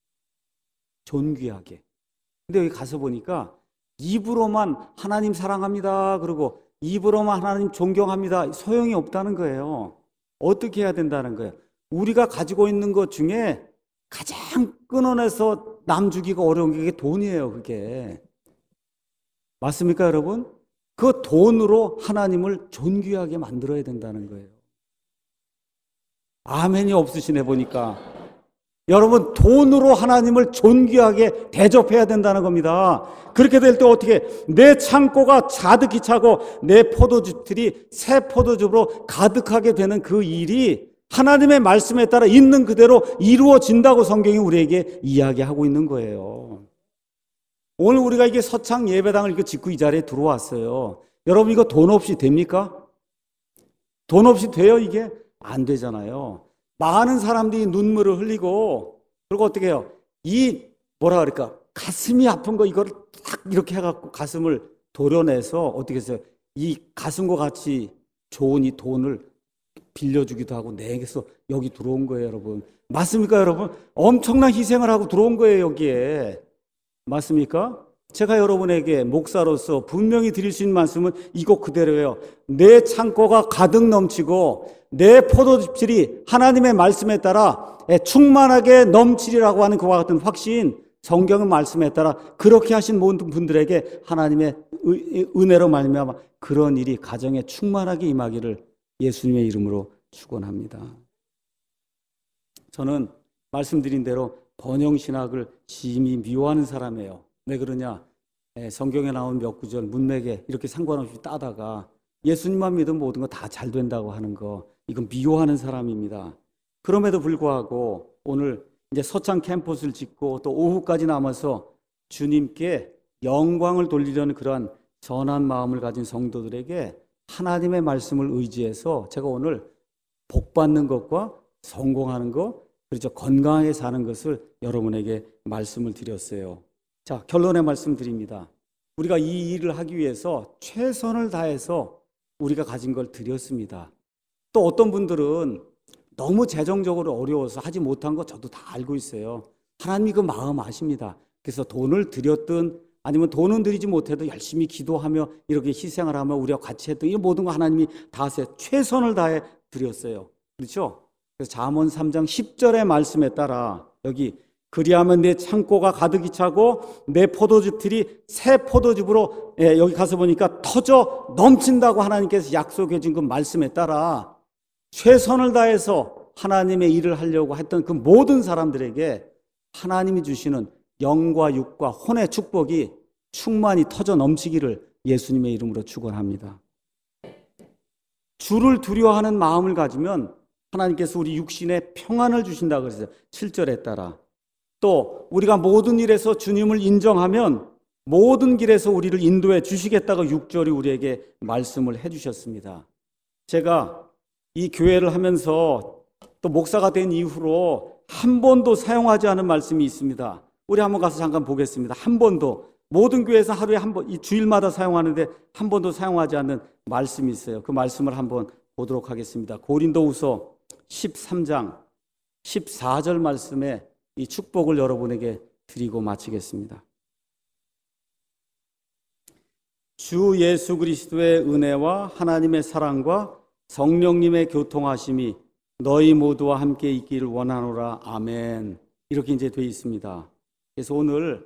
존귀하게. 근데 여기 가서 보니까 입으로만 하나님 사랑합니다 그러고 입으로만 하나님 존경합니다 소용이 없다는 거예요. 어떻게 해야 된다는 거예요? 우리가 가지고 있는 것 중에 가장 끊어내서 남 주기가 어려운 게 그게 돈이에요. 그게 맞습니까, 여러분? 그 돈으로 하나님을 존귀하게 만들어야 된다는 거예요. 아멘이 없으시네 보니까. 여러분, 돈으로 하나님을 존귀하게 대접해야 된다는 겁니다. 그렇게 될 때 어떻게? 내 창고가 가득히 차고 내 포도즙들이 새 포도즙으로 가득하게 되는 그 일이 하나님의 말씀에 따라 있는 그대로 이루어진다고 성경이 우리에게 이야기하고 있는 거예요. 오늘 우리가 이게 서창 예배당을 이렇게 짓고 이 자리에 들어왔어요. 여러분, 이거 돈 없이 됩니까? 돈 없이 돼요, 이게? 안 되잖아요. 많은 사람들이 눈물을 흘리고, 그리고 어떻게 해요? 이, 뭐라 그럴까? 가슴이 아픈 거, 이거를 딱 이렇게 해갖고 가슴을 도려내서, 어떻게 했어요? 이 가슴과 같이 좋은 이 돈을 빌려주기도 하고, 내게서 여기 들어온 거예요, 여러분. 맞습니까, 여러분? 엄청난 희생을 하고 들어온 거예요, 여기에. 맞습니까? 제가 여러분에게 목사로서 분명히 드릴 수 있는 말씀은 이것 그대로예요. 내 창고가 가득 넘치고 내 포도즙들이 하나님의 말씀에 따라 충만하게 넘치리라고 하는 그와 같은 확신, 성경의 말씀에 따라 그렇게 하신 모든 분들에게 하나님의 은혜로 말미암아 그런 일이 가정에 충만하게 임하기를 예수님의 이름으로 축원합니다. 저는 말씀드린 대로 번영신학을 심히 미워하는 사람이에요. 왜 그러냐? 성경에 나온 몇 구절 문맥에 이렇게 상관없이 따다가 예수님만 믿으면 모든 거 다 잘 된다고 하는 거, 이건 미워하는 사람입니다. 그럼에도 불구하고 오늘 이제 서창 캠퍼스를 짓고 또 오후까지 남아서 주님께 영광을 돌리려는 그러한 선한 마음을 가진 성도들에게 하나님의 말씀을 의지해서 제가 오늘 복받는 것과 성공하는 것, 그렇죠, 건강하게 사는 것을 여러분에게 말씀을 드렸어요. 자, 결론의 말씀 드립니다. 우리가 이 일을 하기 위해서 최선을 다해서 우리가 가진 걸 드렸습니다. 또 어떤 분들은 너무 재정적으로 어려워서 하지 못한 거 저도 다 알고 있어요. 하나님이 그 마음 아십니다. 그래서 돈을 드렸든 아니면 돈은 드리지 못해도 열심히 기도하며 이렇게 희생을 하며 우리가 같이 했던 이 모든 거 하나님이 다 하세요. 최선을 다해 드렸어요. 그렇죠? 그래서 잠언 삼 장 십 절의 말씀에 따라 여기 그리하면 내 창고가 가득히 차고 내 포도즙들이 새 포도즙으로, 예, 여기 가서 보니까 터져 넘친다고 하나님께서 약속해 준 그 말씀에 따라 최선을 다해서 하나님의 일을 하려고 했던 그 모든 사람들에게 하나님이 주시는 영과 육과 혼의 축복이 충만히 터져 넘치기를 예수님의 이름으로 축원합니다. 주를 두려워하는 마음을 가지면 하나님께서 우리 육신에 평안을 주신다고 그랬어요. 칠 절에 따라. 또 우리가 모든 일에서 주님을 인정하면 모든 길에서 우리를 인도해 주시겠다고 육 절이 우리에게 말씀을 해 주셨습니다. 제가 이 교회를 하면서 또 목사가 된 이후로 한 번도 사용하지 않은 말씀이 있습니다. 우리 한번 가서 잠깐 보겠습니다. 한 번도, 모든 교회에서 하루에 한 번, 이 주일마다 사용하는데 한 번도 사용하지 않는 말씀이 있어요. 그 말씀을 한번 보도록 하겠습니다. 고린도후서 십삼 장 십사 절 말씀에 이 축복을 여러분에게 드리고 마치겠습니다. 주 예수 그리스도의 은혜와 하나님의 사랑과 성령님의 교통하심이 너희 모두와 함께 있기를 원하노라. 아멘. 이렇게 이제 되어 있습니다. 그래서 오늘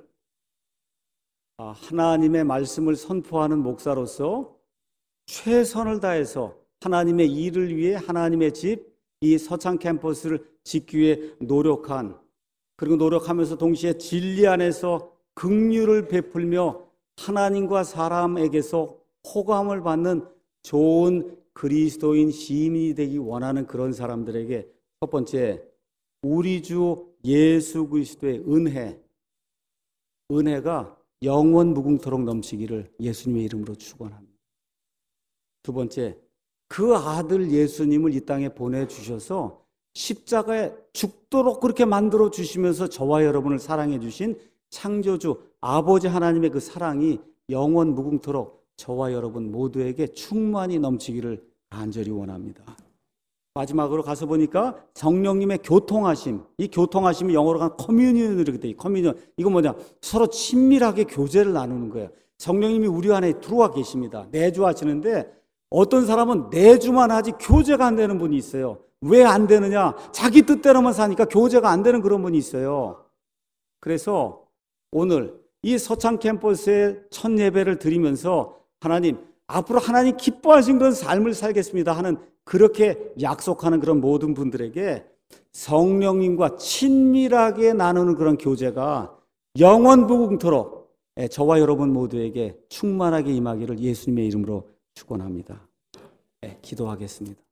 하나님의 말씀을 선포하는 목사로서 최선을 다해서 하나님의 일을 위해 하나님의 집, 이 서창 캠퍼스를 짓기 위해 노력한, 그리고 노력하면서 동시에 진리 안에서 긍휼을 베풀며 하나님과 사람에게서 호감을 받는 좋은 그리스도인 시민이 되기 원하는 그런 사람들에게 첫 번째, 우리 주 예수 그리스도의 은혜, 은혜가 영원 무궁토록 넘치기를 예수님의 이름으로 축원합니다. 두 번째, 그 아들 예수님을 이 땅에 보내주셔서 십자가에 죽도록 그렇게 만들어 주시면서 저와 여러분을 사랑해 주신 창조주 아버지 하나님의 그 사랑이 영원 무궁토록 저와 여러분 모두에게 충만히 넘치기를 간절히 원합니다. 마지막으로 가서 보니까 성령님의 교통하심, 이 교통하심이 영어로 가면 커뮤니언 이렇게 돼. 커뮤니언, 이거 뭐냐? 서로 친밀하게 교제를 나누는 거예요. 성령님이 우리 안에 들어와 계십니다. 내주하시는데 어떤 사람은 내주만 하지 교제가 안 되는 분이 있어요. 왜 안 되느냐? 자기 뜻대로만 사니까 교제가 안 되는 그런 분이 있어요. 그래서 오늘 이 서창 캠퍼스의 첫 예배를 드리면서 하나님, 앞으로 하나님 기뻐하신 그런 삶을 살겠습니다 하는, 그렇게 약속하는 그런 모든 분들에게 성령님과 친밀하게 나누는 그런 교제가 영원 무궁토록 저와 여러분 모두에게 충만하게 임하기를 예수님의 이름으로 축원합니다. 네, 기도하겠습니다.